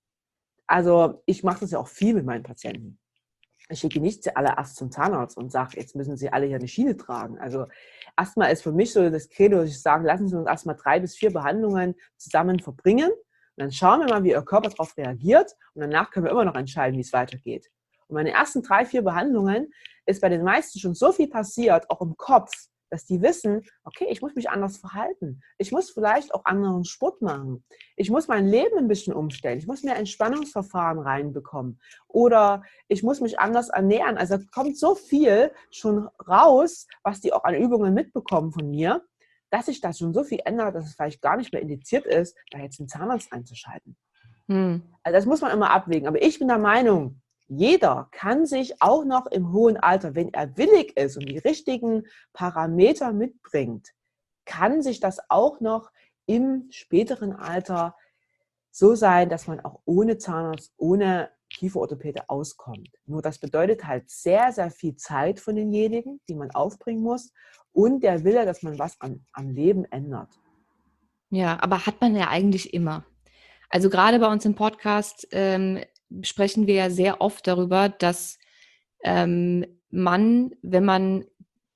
Speaker 3: Also ich mache das ja auch viel mit meinen Patienten. Ich schicke nicht alle erst zum Zahnarzt und sage, jetzt müssen sie alle hier eine Schiene tragen. Also erstmal ist für mich so das Credo, dass ich sage, lassen Sie uns erstmal drei bis vier Behandlungen zusammen verbringen. Und dann schauen wir mal, wie Ihr Körper darauf reagiert. Und danach können wir immer noch entscheiden, wie es weitergeht. Und meine ersten drei, vier Behandlungen ist bei den meisten schon so viel passiert, auch im Kopf, dass die wissen, okay, ich muss mich anders verhalten. Ich muss vielleicht auch anderen Sport machen. Ich muss mein Leben ein bisschen umstellen. Ich muss mehr Entspannungsverfahren reinbekommen. Oder ich muss mich anders ernähren. Also kommt so viel schon raus, was die auch an Übungen mitbekommen von mir, dass sich das schon so viel ändert, dass es vielleicht gar nicht mehr indiziert ist, da jetzt einen Zahnarzt einzuschalten. Hm. Also das muss man immer abwägen. Aber ich bin der Meinung, jeder kann sich auch noch im hohen Alter, wenn er willig ist und die richtigen Parameter mitbringt, kann sich das auch noch im späteren Alter so sein, dass man auch ohne Zahnarzt, ohne Kieferorthopäde auskommt. Nur das bedeutet halt sehr, sehr viel Zeit von denjenigen, die man aufbringen muss und der Wille, dass man was am, am Leben ändert.
Speaker 2: Ja, aber hat man ja eigentlich immer. Also gerade bei uns im Podcast ähm, sprechen wir ja sehr oft darüber, dass ähm, man, wenn man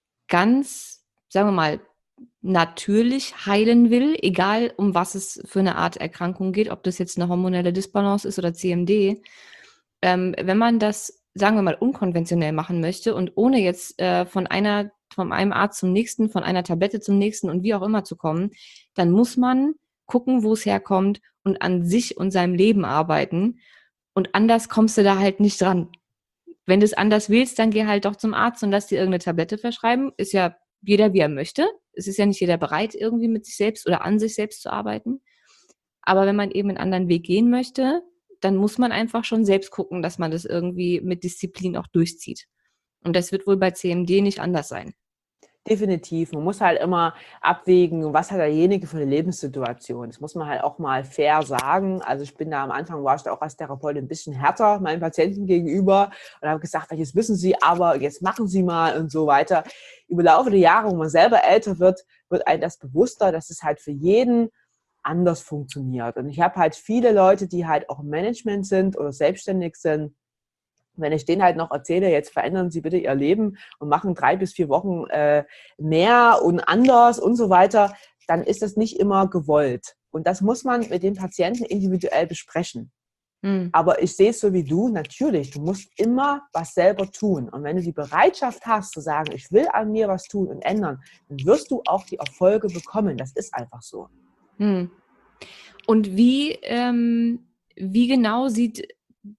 Speaker 2: ganz, sagen wir mal, natürlich heilen will, egal um was es für eine Art Erkrankung geht, ob das jetzt eine hormonelle Disbalance ist oder C M D, ähm, wenn man das, sagen wir mal, unkonventionell machen möchte und ohne jetzt äh, von einer, von einem Arzt zum nächsten, von einer Tablette zum nächsten und wie auch immer zu kommen, dann muss man gucken, wo es herkommt und an sich und seinem Leben arbeiten. Und anders kommst du da halt nicht dran. Wenn du es anders willst, dann geh halt doch zum Arzt und lass dir irgendeine Tablette verschreiben. Ist ja jeder, wie er möchte. Es ist ja nicht jeder bereit, irgendwie mit sich selbst oder an sich selbst zu arbeiten. Aber wenn man eben einen anderen Weg gehen möchte, dann muss man einfach schon selbst gucken, dass man das irgendwie mit Disziplin auch durchzieht. Und das wird wohl bei C M D nicht anders sein.
Speaker 3: Definitiv. Man muss halt immer abwägen, was hat derjenige für eine Lebenssituation. Das muss man halt auch mal fair sagen. Also ich bin da am Anfang, war ich da auch als Therapeutin ein bisschen härter meinen Patienten gegenüber und habe gesagt, jetzt wissen Sie aber, jetzt machen Sie mal und so weiter. Über Laufe der Jahre, wo man selber älter wird, wird einem das bewusster, dass es halt für jeden anders funktioniert. Und ich habe halt viele Leute, die halt auch im Management sind oder selbstständig sind. Wenn ich denen halt noch erzähle, jetzt verändern Sie bitte Ihr Leben und machen drei bis vier Wochen äh, mehr und anders und so weiter, dann ist das nicht immer gewollt. Und das muss man mit den Patienten individuell besprechen. Mhm. Aber ich sehe es so wie du, natürlich, du musst immer was selber tun. Und wenn du die Bereitschaft hast, zu sagen, ich will an mir was tun und ändern, dann wirst du auch die Erfolge bekommen. Das ist einfach so.
Speaker 2: Mhm. Und wie, ähm, wie genau sieht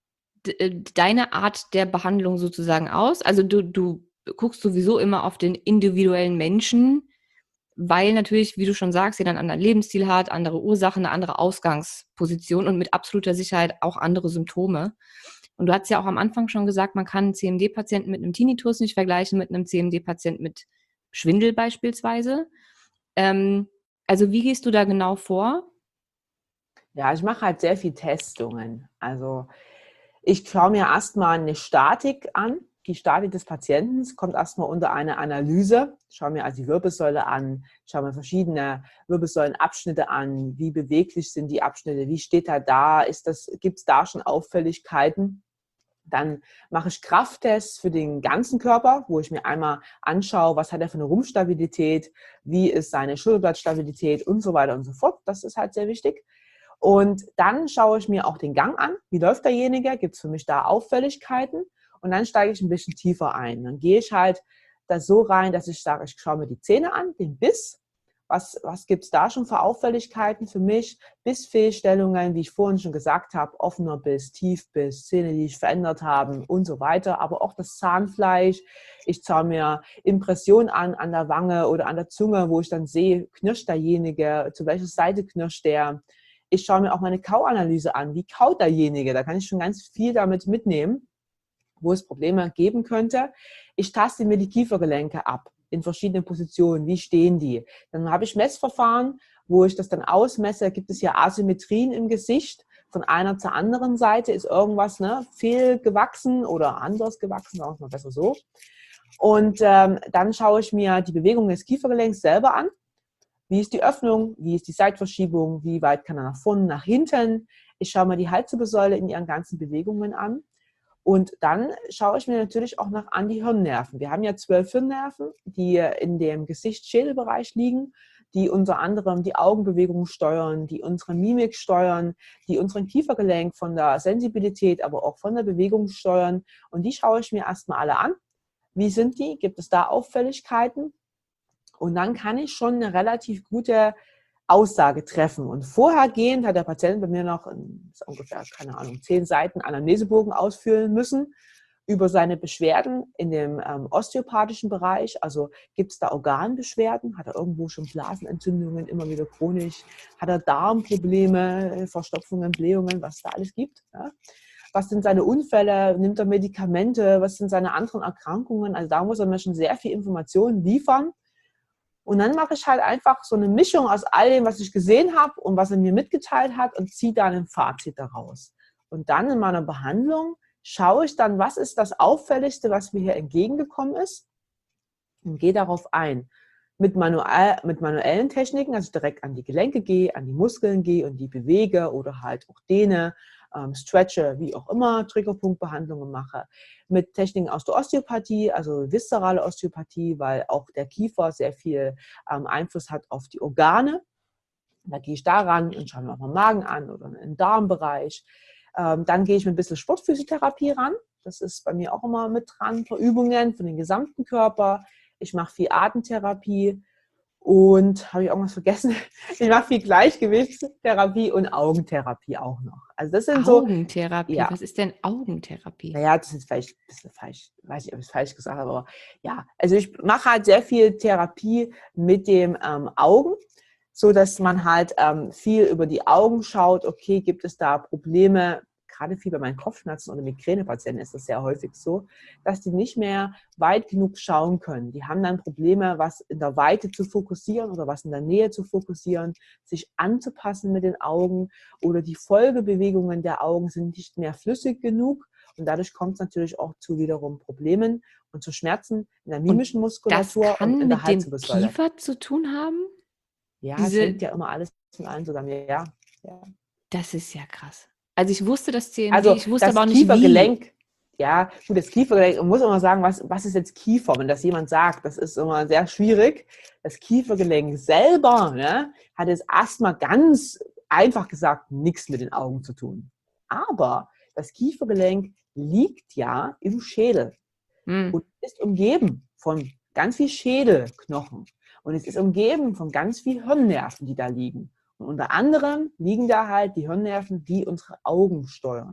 Speaker 2: deine Art der Behandlung sozusagen aus? Also du, du guckst sowieso immer auf den individuellen Menschen, weil natürlich, wie du schon sagst, jeder einen anderen Lebensstil hat, andere Ursachen, eine andere Ausgangsposition und mit absoluter Sicherheit auch andere Symptome. Und du hast ja auch am Anfang schon gesagt, man kann einen C M D-Patienten mit einem Tinnitus nicht vergleichen mit einem C M D-Patienten mit Schwindel beispielsweise. Ähm, also wie gehst du da genau vor?
Speaker 3: Ja, ich mache halt sehr viel Testungen. Also ich schaue mir erstmal eine Statik an. Die Statik des Patienten kommt erstmal unter eine Analyse. Ich schaue mir also die Wirbelsäule an, ich schaue mir verschiedene Wirbelsäulenabschnitte an. Wie beweglich sind die Abschnitte? Wie steht er da? Ist das, gibt es da schon Auffälligkeiten? Dann mache ich Krafttests für den ganzen Körper, wo ich mir einmal anschaue, was hat er für eine Rumpfstabilität, wie ist seine Schulterblattstabilität und so weiter und so fort. Das ist halt sehr wichtig. Und dann schaue ich mir auch den Gang an. Wie läuft derjenige? Gibt es für mich da Auffälligkeiten? Und dann steige ich ein bisschen tiefer ein. Dann gehe ich halt da so rein, dass ich sage, ich schaue mir die Zähne an, den Biss. Was, was gibt es da schon für Auffälligkeiten für mich? Bissfehlstellungen, wie ich vorhin schon gesagt habe, offener Biss, Tiefbiss, Zähne, die sich verändert haben und so weiter. Aber auch das Zahnfleisch. Ich schaue mir Impressionen an, an der Wange oder an der Zunge, wo ich dann sehe, knirscht derjenige, zu welcher Seite knirscht der. Ich schaue mir auch meine Kauanalyse an. Wie kaut derjenige? Da kann ich schon ganz viel damit mitnehmen, wo es Probleme geben könnte. Ich taste mir die Kiefergelenke ab in verschiedenen Positionen. Wie stehen die? Dann habe ich Messverfahren, wo ich das dann ausmesse. Gibt es hier Asymmetrien im Gesicht? Von einer zur anderen Seite ist irgendwas ne, fehlgewachsen oder anders gewachsen, sagen wir es mal besser so. Und ähm, dann schaue ich mir die Bewegung des Kiefergelenks selber an. Wie ist die Öffnung? Wie ist die Seitverschiebung? Wie weit kann er nach vorne, nach hinten? Ich schaue mir die Halswirbelsäule in ihren ganzen Bewegungen an. Und dann schaue ich mir natürlich auch noch an die Hirnnerven. Wir haben ja zwölf Hirnnerven, die in dem Gesichts-Schädelbereich liegen, die unter anderem die Augenbewegungen steuern, die unsere Mimik steuern, die unseren Kiefergelenk von der Sensibilität, aber auch von der Bewegung steuern. Und die schaue ich mir erstmal alle an. Wie sind die? Gibt es da Auffälligkeiten? Und dann kann ich schon eine relativ gute Aussage treffen. Und vorhergehend hat der Patient bei mir noch ungefähr, keine Ahnung, zehn Seiten Anamnesebogen ausfüllen müssen über seine Beschwerden in dem ähm, osteopathischen Bereich. Also gibt es da Organbeschwerden? Hat er irgendwo schon Blasenentzündungen, immer wieder chronisch? Hat er Darmprobleme, Verstopfungen, Blähungen, was es da alles gibt? Ja? Was sind seine Unfälle? Nimmt er Medikamente? Was sind seine anderen Erkrankungen? Also da muss er mir schon sehr viel Informationen liefern. Und dann mache ich halt einfach so eine Mischung aus all dem, was ich gesehen habe und was er mir mitgeteilt hat und ziehe dann ein Fazit daraus. Und dann in meiner Behandlung schaue ich dann, was ist das Auffälligste, was mir hier entgegengekommen ist und gehe darauf ein. Mit, manuell, mit manuellen Techniken, also direkt an die Gelenke gehe, an die Muskeln gehe und die bewege oder halt auch dehne, ähm, stretche, wie auch immer, Triggerpunktbehandlungen mache. Mit Techniken aus der Osteopathie, also viszerale Osteopathie, weil auch der Kiefer sehr viel ähm, Einfluss hat auf die Organe. Da gehe ich da ran und schaue mir auch mal Magen an oder im Darmbereich. Ähm, dann gehe ich mit ein bisschen Sportphysiotherapie ran. Das ist bei mir auch immer mit dran, für Übungen für den gesamten Körper. Ich mache viel Atemtherapie und habe ich irgendwas vergessen? Ich mache viel Gleichgewichtstherapie und Augentherapie auch noch. Also das sind so
Speaker 2: Augentherapie, ja. Was ist denn Augentherapie?
Speaker 3: Naja, das ist vielleicht ein bisschen falsch, weiß nicht, ob ich es falsch gesagt habe, aber ja, also ich mache halt sehr viel Therapie mit dem ähm, Augen, so dass man halt ähm, viel über die Augen schaut, okay, gibt es da Probleme, gerade viel bei meinen Kopfschmerzen oder Migränepatienten ist das sehr häufig so, dass die nicht mehr weit genug schauen können. Die haben dann Probleme, was in der Weite zu fokussieren oder was in der Nähe zu fokussieren, sich anzupassen mit den Augen oder die Folgebewegungen der Augen sind nicht mehr flüssig genug und dadurch kommt es natürlich auch zu wiederum Problemen und zu Schmerzen in der mimischen Muskulatur
Speaker 2: das kann
Speaker 3: und in der
Speaker 2: mit dem
Speaker 3: Halswirbelsäule.
Speaker 2: Kiefer zu tun haben?
Speaker 3: Ja,
Speaker 2: Diese-
Speaker 3: es hängt ja immer alles mit allen zusammen. Ja, ja.
Speaker 2: Das ist ja krass. Also ich wusste das C M D,
Speaker 3: Also
Speaker 2: ich wusste
Speaker 3: das
Speaker 2: aber auch nicht wie.
Speaker 3: Kiefergelenk, ja, gut, das Kiefergelenk, man muss immer sagen, was, was ist jetzt Kiefer? Wenn das jemand sagt, das ist immer sehr schwierig. Das Kiefergelenk selber, ne, hat jetzt erstmal ganz einfach gesagt nichts mit den Augen zu tun. Aber das Kiefergelenk liegt ja im Schädel
Speaker 2: Hm.
Speaker 3: und ist umgeben von ganz viel Schädelknochen. Und es ist umgeben von ganz viel Hirnnerven, die da liegen. Und unter anderem liegen da halt die Hirnnerven, die unsere Augen steuern.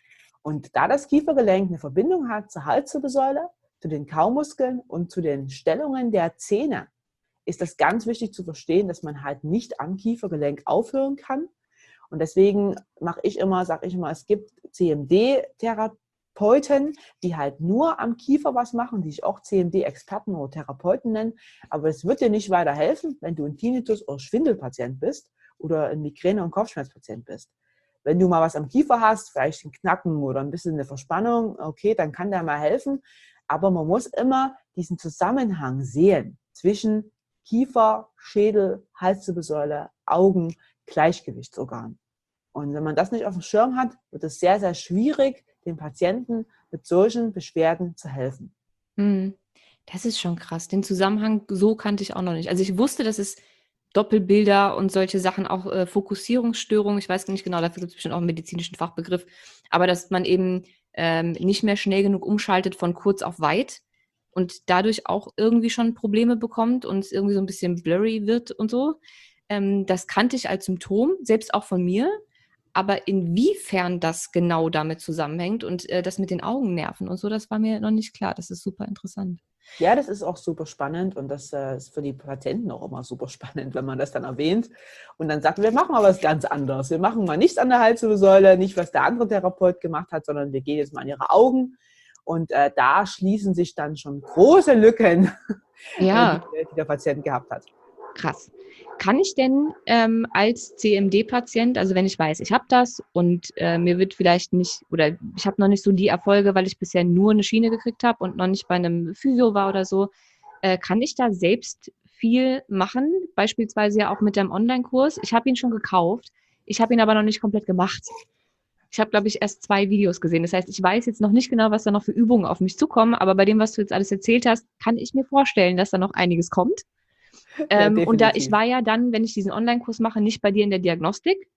Speaker 3: Und da das Kiefergelenk eine Verbindung hat zur Halswirbelsäule, zu den Kaumuskeln und zu den Stellungen der Zähne, ist das ganz wichtig zu verstehen, dass man halt nicht am Kiefergelenk aufhören kann. Und deswegen mache ich immer, sage ich immer, es gibt C M D-Therapeuten, die halt nur am Kiefer was machen, die sich auch C M D-Experten oder Therapeuten nennen. Aber es wird dir nicht weiterhelfen, wenn du ein Tinnitus- oder Schwindelpatient bist oder ein Migräne- und Kopfschmerzpatient bist. Wenn du mal was am Kiefer hast, vielleicht ein Knacken oder ein bisschen eine Verspannung, okay, dann kann der mal helfen. Aber man muss immer diesen Zusammenhang sehen zwischen Kiefer, Schädel, Halswirbelsäule, Augen, Gleichgewichtsorgan. Und wenn man das nicht auf dem Schirm hat, wird es sehr, sehr schwierig, den Patienten mit solchen Beschwerden zu helfen.
Speaker 2: Hm. Das ist schon krass. Den Zusammenhang so kannte ich auch noch nicht. Also ich wusste, dass es Doppelbilder und solche Sachen, auch äh, Fokussierungsstörungen, ich weiß nicht genau, dafür gibt es bestimmt auch einen medizinischen Fachbegriff, aber dass man eben ähm, nicht mehr schnell genug umschaltet von kurz auf weit und dadurch auch irgendwie schon Probleme bekommt und es irgendwie so ein bisschen blurry wird und so. Ähm, das kannte ich als Symptom, selbst auch von mir. Aber inwiefern das genau damit zusammenhängt und äh, das mit den Augennerven und so, das war mir noch nicht klar. Das ist super interessant.
Speaker 3: Ja, das ist auch super spannend und das äh, ist für die Patienten auch immer super spannend, wenn man das dann erwähnt und dann sagt, wir machen mal was ganz anderes. Wir machen mal nichts an der Halswirbelsäule, nicht was der andere Therapeut gemacht hat, sondern wir gehen jetzt mal an ihre Augen und äh, da schließen sich dann schon große Lücken,
Speaker 2: Ja,
Speaker 3: die, die der Patient gehabt hat.
Speaker 2: krass. Kann ich denn ähm, als C M D-Patient, also wenn ich weiß, ich habe das und äh, mir wird vielleicht nicht, oder ich habe noch nicht so die Erfolge, weil ich bisher nur eine Schiene gekriegt habe und noch nicht bei einem Physio war oder so, äh, kann ich da selbst viel machen? Beispielsweise ja auch mit dem Online-Kurs. Ich habe ihn schon gekauft, ich habe ihn aber noch nicht komplett gemacht. Ich habe, glaube ich, erst zwei Videos gesehen. Das heißt, ich weiß jetzt noch nicht genau, was da noch für Übungen auf mich zukommen, aber bei dem, was du jetzt alles erzählt hast, kann ich mir vorstellen, dass da noch einiges kommt. Ähm,
Speaker 3: Ja,
Speaker 2: und da,
Speaker 3: definitiv.
Speaker 2: ich war ja dann, wenn ich diesen Online-Kurs mache, nicht bei dir in der Diagnostik.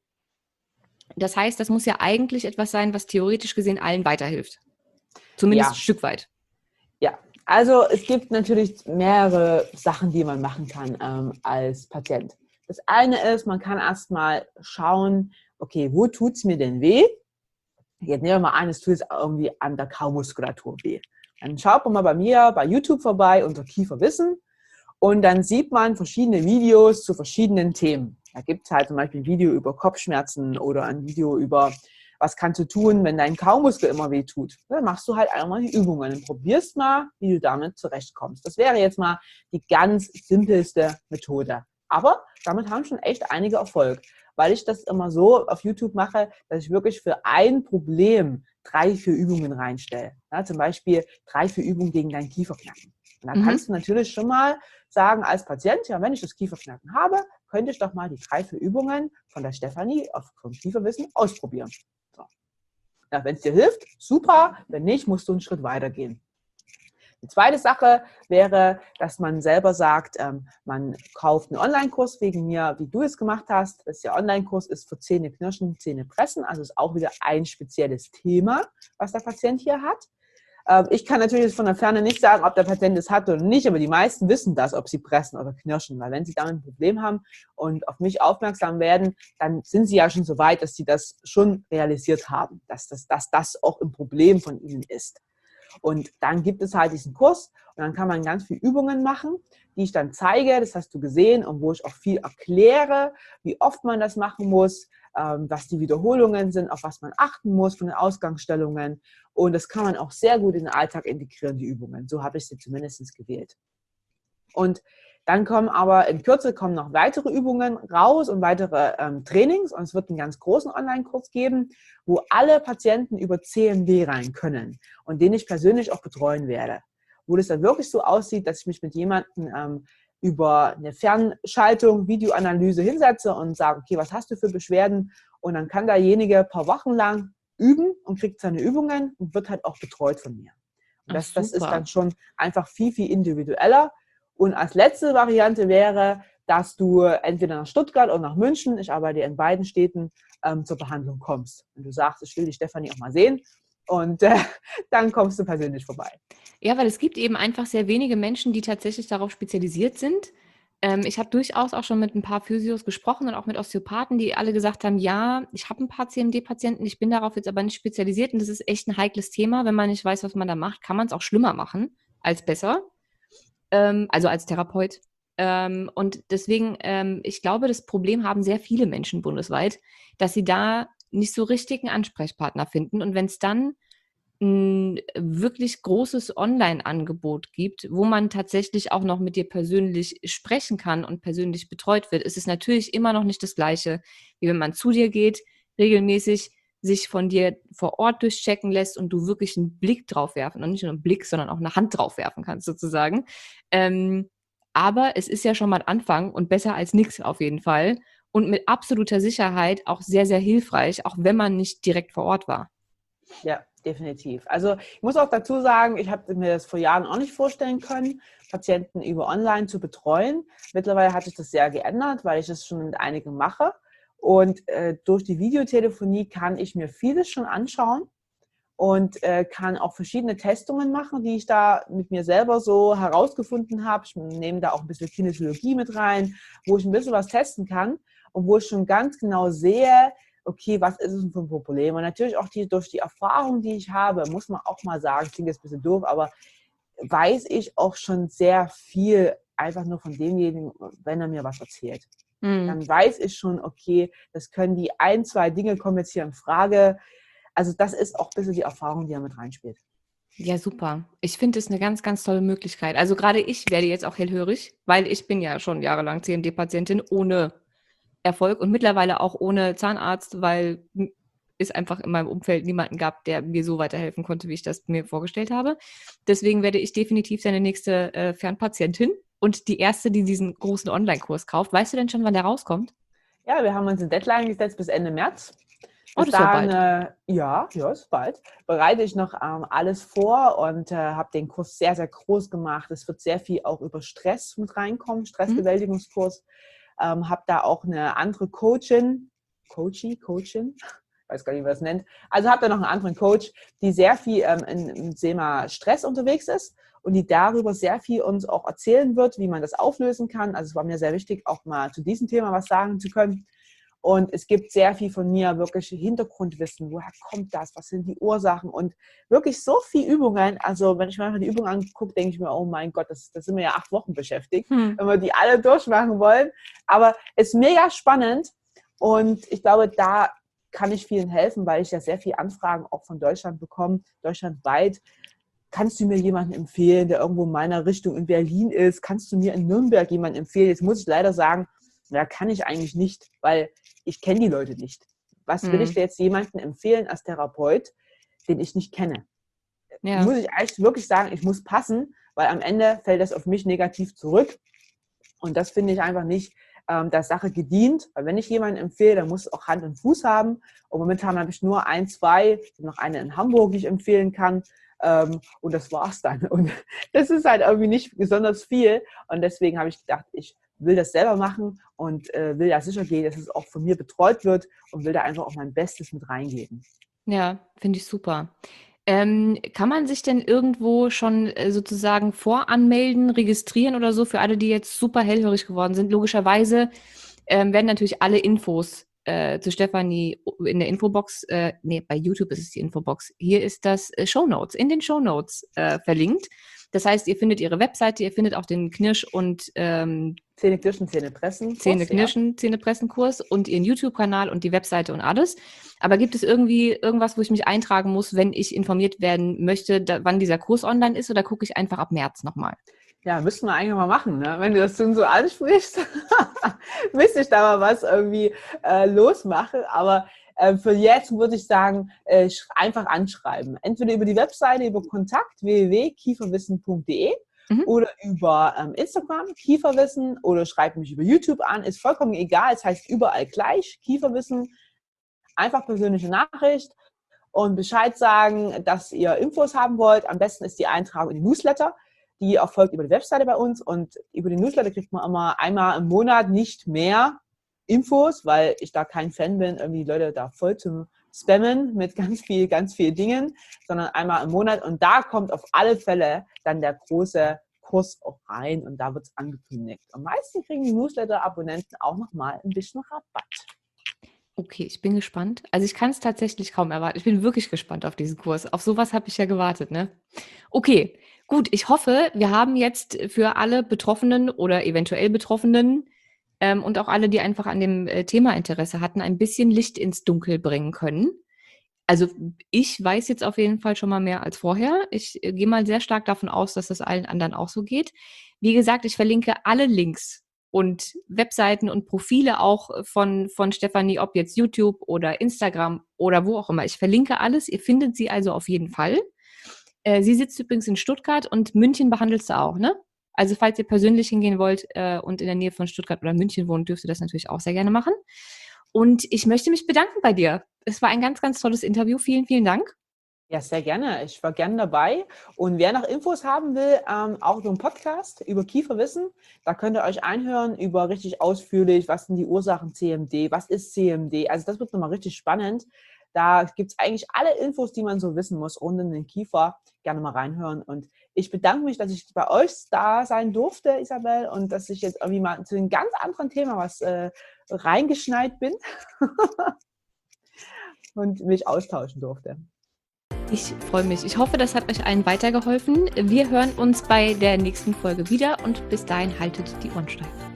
Speaker 2: Das heißt, das muss ja eigentlich etwas sein, was theoretisch gesehen allen weiterhilft. Zumindest
Speaker 3: Ja.
Speaker 2: ein Stück weit.
Speaker 3: Ja, also es gibt natürlich mehrere Sachen, die man machen kann ähm, als Patient. Das eine ist, man kann erstmal schauen, okay, wo tut es mir denn weh? Jetzt nehmen wir mal an, es tut jetzt irgendwie an der Kaumuskulatur weh. Dann schaut man mal bei mir bei YouTube vorbei unter Kieferwissen und dann sieht man verschiedene Videos zu verschiedenen Themen. Da gibt es halt zum Beispiel ein Video über Kopfschmerzen oder ein Video über, was kannst du tun, wenn dein Kaumuskel immer weh tut. Dann machst du halt einmal die Übungen und probierst mal, wie du damit zurechtkommst. Das wäre jetzt mal die ganz simpelste Methode. Aber damit haben schon echt einige Erfolg, weil ich das immer so auf YouTube mache, dass ich wirklich für ein Problem drei, vier Übungen reinstelle. Ja, zum Beispiel drei, vier Übungen gegen dein Kieferknacken. Und da
Speaker 2: Mhm.
Speaker 3: kannst du natürlich schon mal sagen als Patient, ja, wenn ich das Kieferknacken habe, könnte ich doch mal die drei, vier Übungen von der Stefanie auf vom Kieferwissen ausprobieren. So. Ja, wenn es dir hilft, super. Wenn nicht, musst du einen Schritt weiter gehen. Die zweite Sache wäre, dass man selber sagt, ähm, man kauft einen Online-Kurs wegen mir, wie du es gemacht hast. Das der Online-Kurs ist für Zähne knirschen, Zähne pressen. Also ist auch wieder ein spezielles Thema, was der Patient hier hat. Ähm, ich kann natürlich von der Ferne nicht sagen, ob der Patient es hat oder nicht, aber die meisten wissen das, ob sie pressen oder knirschen. Weil wenn sie damit ein Problem haben und auf mich aufmerksam werden, dann sind sie ja schon so weit, dass sie das schon realisiert haben, dass das, dass das auch ein Problem von ihnen ist. Und dann gibt es halt diesen Kurs und dann kann man ganz viele Übungen machen, die ich dann zeige, das hast du gesehen, und wo ich auch viel erkläre, wie oft man das machen muss, ähm, was die Wiederholungen sind, auf was man achten muss von den Ausgangsstellungen. Und das kann man auch sehr gut in den Alltag integrieren, die Übungen. So habe ich sie zumindest gewählt. Und dann kommen aber in Kürze kommen noch weitere Übungen raus und weitere ähm, Trainings. Und es wird einen ganz großen Online-Kurs geben, wo alle Patienten über C M D rein können und den ich persönlich auch betreuen werde. Wo das dann wirklich so aussieht, dass ich mich mit jemandem ähm, über eine Fernschaltung, Videoanalyse hinsetze und sage, okay, was hast du für Beschwerden? Und dann kann derjenige ein paar Wochen lang üben und kriegt seine Übungen und wird halt auch betreut von mir. Und das, das ist dann schon einfach viel, viel individueller. Und als letzte Variante wäre, dass du entweder nach Stuttgart oder nach München, ich arbeite in beiden Städten, ähm, zur Behandlung kommst. Und du sagst, ich will die Stefanie auch mal sehen und äh, dann kommst du persönlich vorbei.
Speaker 2: Ja, weil es gibt eben einfach sehr wenige Menschen, die tatsächlich darauf spezialisiert sind. Ähm, ich habe durchaus auch schon mit ein paar Physios gesprochen und auch mit Osteopathen, die alle gesagt haben, ja, ich habe ein paar C M D-Patienten, ich bin darauf jetzt aber nicht spezialisiert und das ist echt ein heikles Thema. Wenn man nicht weiß, was man da macht, kann man es auch schlimmer machen als besser. Also als Therapeut. Und deswegen, ich glaube, das Problem haben sehr viele Menschen bundesweit, dass sie da nicht so richtig einen Ansprechpartner finden. Und wenn es dann ein wirklich großes Online-Angebot gibt, wo man tatsächlich auch noch mit dir persönlich sprechen kann und persönlich betreut wird, ist es natürlich immer noch nicht das Gleiche, wie wenn man zu dir geht, regelmäßig sich von dir vor Ort durchchecken lässt und du wirklich einen Blick drauf werfen, und nicht nur einen Blick, sondern auch eine Hand drauf werfen kannst sozusagen. Ähm, aber es ist ja schon mal ein Anfang und besser als nichts auf jeden Fall und mit absoluter Sicherheit auch sehr, sehr hilfreich, auch wenn man nicht direkt vor Ort war.
Speaker 3: Ja, definitiv. Also ich muss auch dazu sagen, ich habe mir das vor Jahren auch nicht vorstellen können, Patienten über online zu betreuen. Mittlerweile hat sich das sehr geändert, weil ich das schon mit einigen mache. Und äh, durch die Videotelefonie kann ich mir vieles schon anschauen und äh, kann auch verschiedene Testungen machen, die ich da mit mir selber so herausgefunden habe. Ich nehme da auch ein bisschen Kinesiologie mit rein, wo ich ein bisschen was testen kann und wo ich schon ganz genau sehe, okay, was ist es für ein Problem? Und natürlich auch die, durch die Erfahrung, die ich habe, muss man auch mal sagen, klingt jetzt ein bisschen doof, aber weiß ich auch schon sehr viel einfach nur von demjenigen, wenn er mir was erzählt. Dann weiß ich schon, okay, das können die ein, zwei Dinge kommen jetzt hier in Frage. Also das ist auch ein bisschen die Erfahrung, die er mit reinspielt.
Speaker 2: Ja, super. Ich finde es eine ganz, ganz tolle Möglichkeit. Also gerade ich werde jetzt auch hellhörig, weil ich bin ja schon jahrelang C M D-Patientin ohne Erfolg und mittlerweile auch ohne Zahnarzt, weil es einfach in meinem Umfeld niemanden gab, der mir so weiterhelfen konnte, wie ich das mir vorgestellt habe. Deswegen werde ich definitiv seine nächste äh, Fernpatientin und die erste, die diesen großen Online-Kurs kauft. Weißt du denn schon, wann der rauskommt?
Speaker 3: Ja, wir haben uns eine Deadline gesetzt bis Ende März.
Speaker 2: Oh, das ist ja bald.
Speaker 3: Äh, ja, ja, ist bald. Bereite ich noch ähm, alles vor und äh, habe den Kurs sehr, sehr groß gemacht. Es wird sehr viel auch über Stress mit reinkommen, Stressbewältigungskurs. Mhm. Ähm, habe da auch eine andere Coachin, Coachie, Coachin, weiß gar nicht, wie man das nennt. Also habe da noch einen anderen Coach, die sehr viel ähm, im Thema Stress unterwegs ist und die darüber sehr viel uns auch erzählen wird, wie man das auflösen kann. Also es war mir sehr wichtig, auch mal zu diesem Thema was sagen zu können. Und es gibt sehr viel von mir, wirklich Hintergrundwissen. Woher kommt das? Was sind die Ursachen? Und wirklich so viele Übungen. Also wenn ich mir die Übungen angucke, denke ich mir, oh mein Gott, das, das sind wir ja acht Wochen beschäftigt, hm. wenn wir die alle durchmachen wollen. Aber es ist mega spannend. Und ich glaube, da kann ich vielen helfen, weil ich ja sehr viele Anfragen auch von Deutschland bekomme, deutschlandweit. Kannst du mir jemanden empfehlen, der irgendwo in meiner Richtung in Berlin ist? Kannst du mir in Nürnberg jemanden empfehlen? Jetzt muss ich leider sagen, ja, kann ich eigentlich nicht, weil ich kenne die Leute nicht. Was will mhm. ich dir jetzt jemanden empfehlen als Therapeut, den ich nicht kenne? Ja. Muss ich eigentlich wirklich sagen, ich muss passen, weil am Ende fällt das auf mich negativ zurück. Und das finde ich einfach nicht ähm, der Sache gedient, weil wenn ich jemanden empfehle, dann muss es auch Hand und Fuß haben. Und momentan habe ich nur ein, zwei, noch eine in Hamburg, die ich empfehlen kann. Ähm, und das war's dann. Und das ist halt irgendwie nicht besonders viel. Und deswegen habe ich gedacht, ich will das selber machen und äh, will da sicher gehen, dass es auch von mir betreut wird und will da einfach auch mein Bestes mit reingeben.
Speaker 2: Ja, finde ich super. Ähm, kann man sich denn irgendwo schon äh, sozusagen voranmelden, registrieren oder so für alle, die jetzt super hellhörig geworden sind? Logischerweise ähm, werden natürlich alle Infos äh, zu Stefanie in der Infobox, äh, nee, bei YouTube ist es die Infobox, hier ist das äh, Shownotes, in den Shownotes äh, verlinkt. Das heißt, ihr findet ihre Webseite, ihr findet auch den Knirsch- und ähm,
Speaker 3: Zähne knirschen, Zähne pressen.
Speaker 2: Zähne knirschen, ja. Zähne pressen Kurs und ihren YouTube-Kanal und die Webseite und alles. Aber gibt es irgendwie irgendwas, wo ich mich eintragen muss, wenn ich informiert werden möchte, da, wann dieser Kurs online ist, oder gucke ich einfach ab März nochmal?
Speaker 3: Ja, müssten wir eigentlich mal machen, ne? Wenn du das schon so ansprichst, müsste ich da mal was irgendwie äh, losmachen. Aber äh, für jetzt würde ich sagen, äh, einfach anschreiben. Entweder über die Webseite, über Kontakt w w w punkt kieferwissen punkt d e mhm. oder über ähm, Instagram, Kieferwissen, oder schreibt mich über YouTube an. Ist vollkommen egal, es heißt überall gleich, Kieferwissen. Einfach persönliche Nachricht und Bescheid sagen, dass ihr Infos haben wollt. Am besten ist die Eintragung in die Newsletter. Die erfolgt über die Webseite bei uns, und über die Newsletter kriegt man immer einmal im Monat, nicht mehr Infos, weil ich da kein Fan bin, irgendwie die Leute da voll zum Spammen mit ganz viel, ganz viel Dingen, sondern einmal im Monat, und da kommt auf alle Fälle dann der große Kurs auch rein, und da wird es angekündigt. Am meisten kriegen die Newsletter-Abonnenten auch nochmal ein bisschen Rabatt.
Speaker 2: Okay, ich bin gespannt. Also ich kann es tatsächlich kaum erwarten. Ich bin wirklich gespannt auf diesen Kurs. Auf sowas habe ich ja gewartet, ne? Okay, gut. Ich hoffe, wir haben jetzt für alle Betroffenen oder eventuell Betroffenen ähm, und auch alle, die einfach an dem äh, Thema Interesse hatten, ein bisschen Licht ins Dunkel bringen können. Also ich weiß jetzt auf jeden Fall schon mal mehr als vorher. Ich äh, gehe mal sehr stark davon aus, dass das allen anderen auch so geht. Wie gesagt, ich verlinke alle Links und Webseiten und Profile auch von, von Stefanie, ob jetzt YouTube oder Instagram oder wo auch immer. Ich verlinke alles. Ihr findet sie also auf jeden Fall. Äh, sie sitzt übrigens in Stuttgart, und München behandelst du auch, ne? Also falls ihr persönlich hingehen wollt äh, und in der Nähe von Stuttgart oder München wohnt, dürft ihr das natürlich auch sehr gerne machen. Und ich möchte mich bedanken bei dir. Es war ein ganz, ganz tolles Interview. Vielen, vielen Dank.
Speaker 3: Ja, sehr gerne. Ich war gerne dabei. Und wer noch Infos haben will, ähm, auch so ein Podcast über Kieferwissen, da könnt ihr euch einhören über richtig ausführlich, was sind die Ursachen C M D, was ist C M D. Also das wird nochmal richtig spannend. Da gibt es eigentlich alle Infos, die man so wissen muss rund um den Kiefer. Gerne mal reinhören. Und ich bedanke mich, dass ich bei euch da sein durfte, Isabel, und dass ich jetzt irgendwie mal zu einem ganz anderen Thema was äh, reingeschneit bin und mich austauschen durfte.
Speaker 2: Ich freue mich. Ich hoffe, das hat euch allen weitergeholfen. Wir hören uns bei der nächsten Folge wieder, und bis dahin haltet die Ohren steif.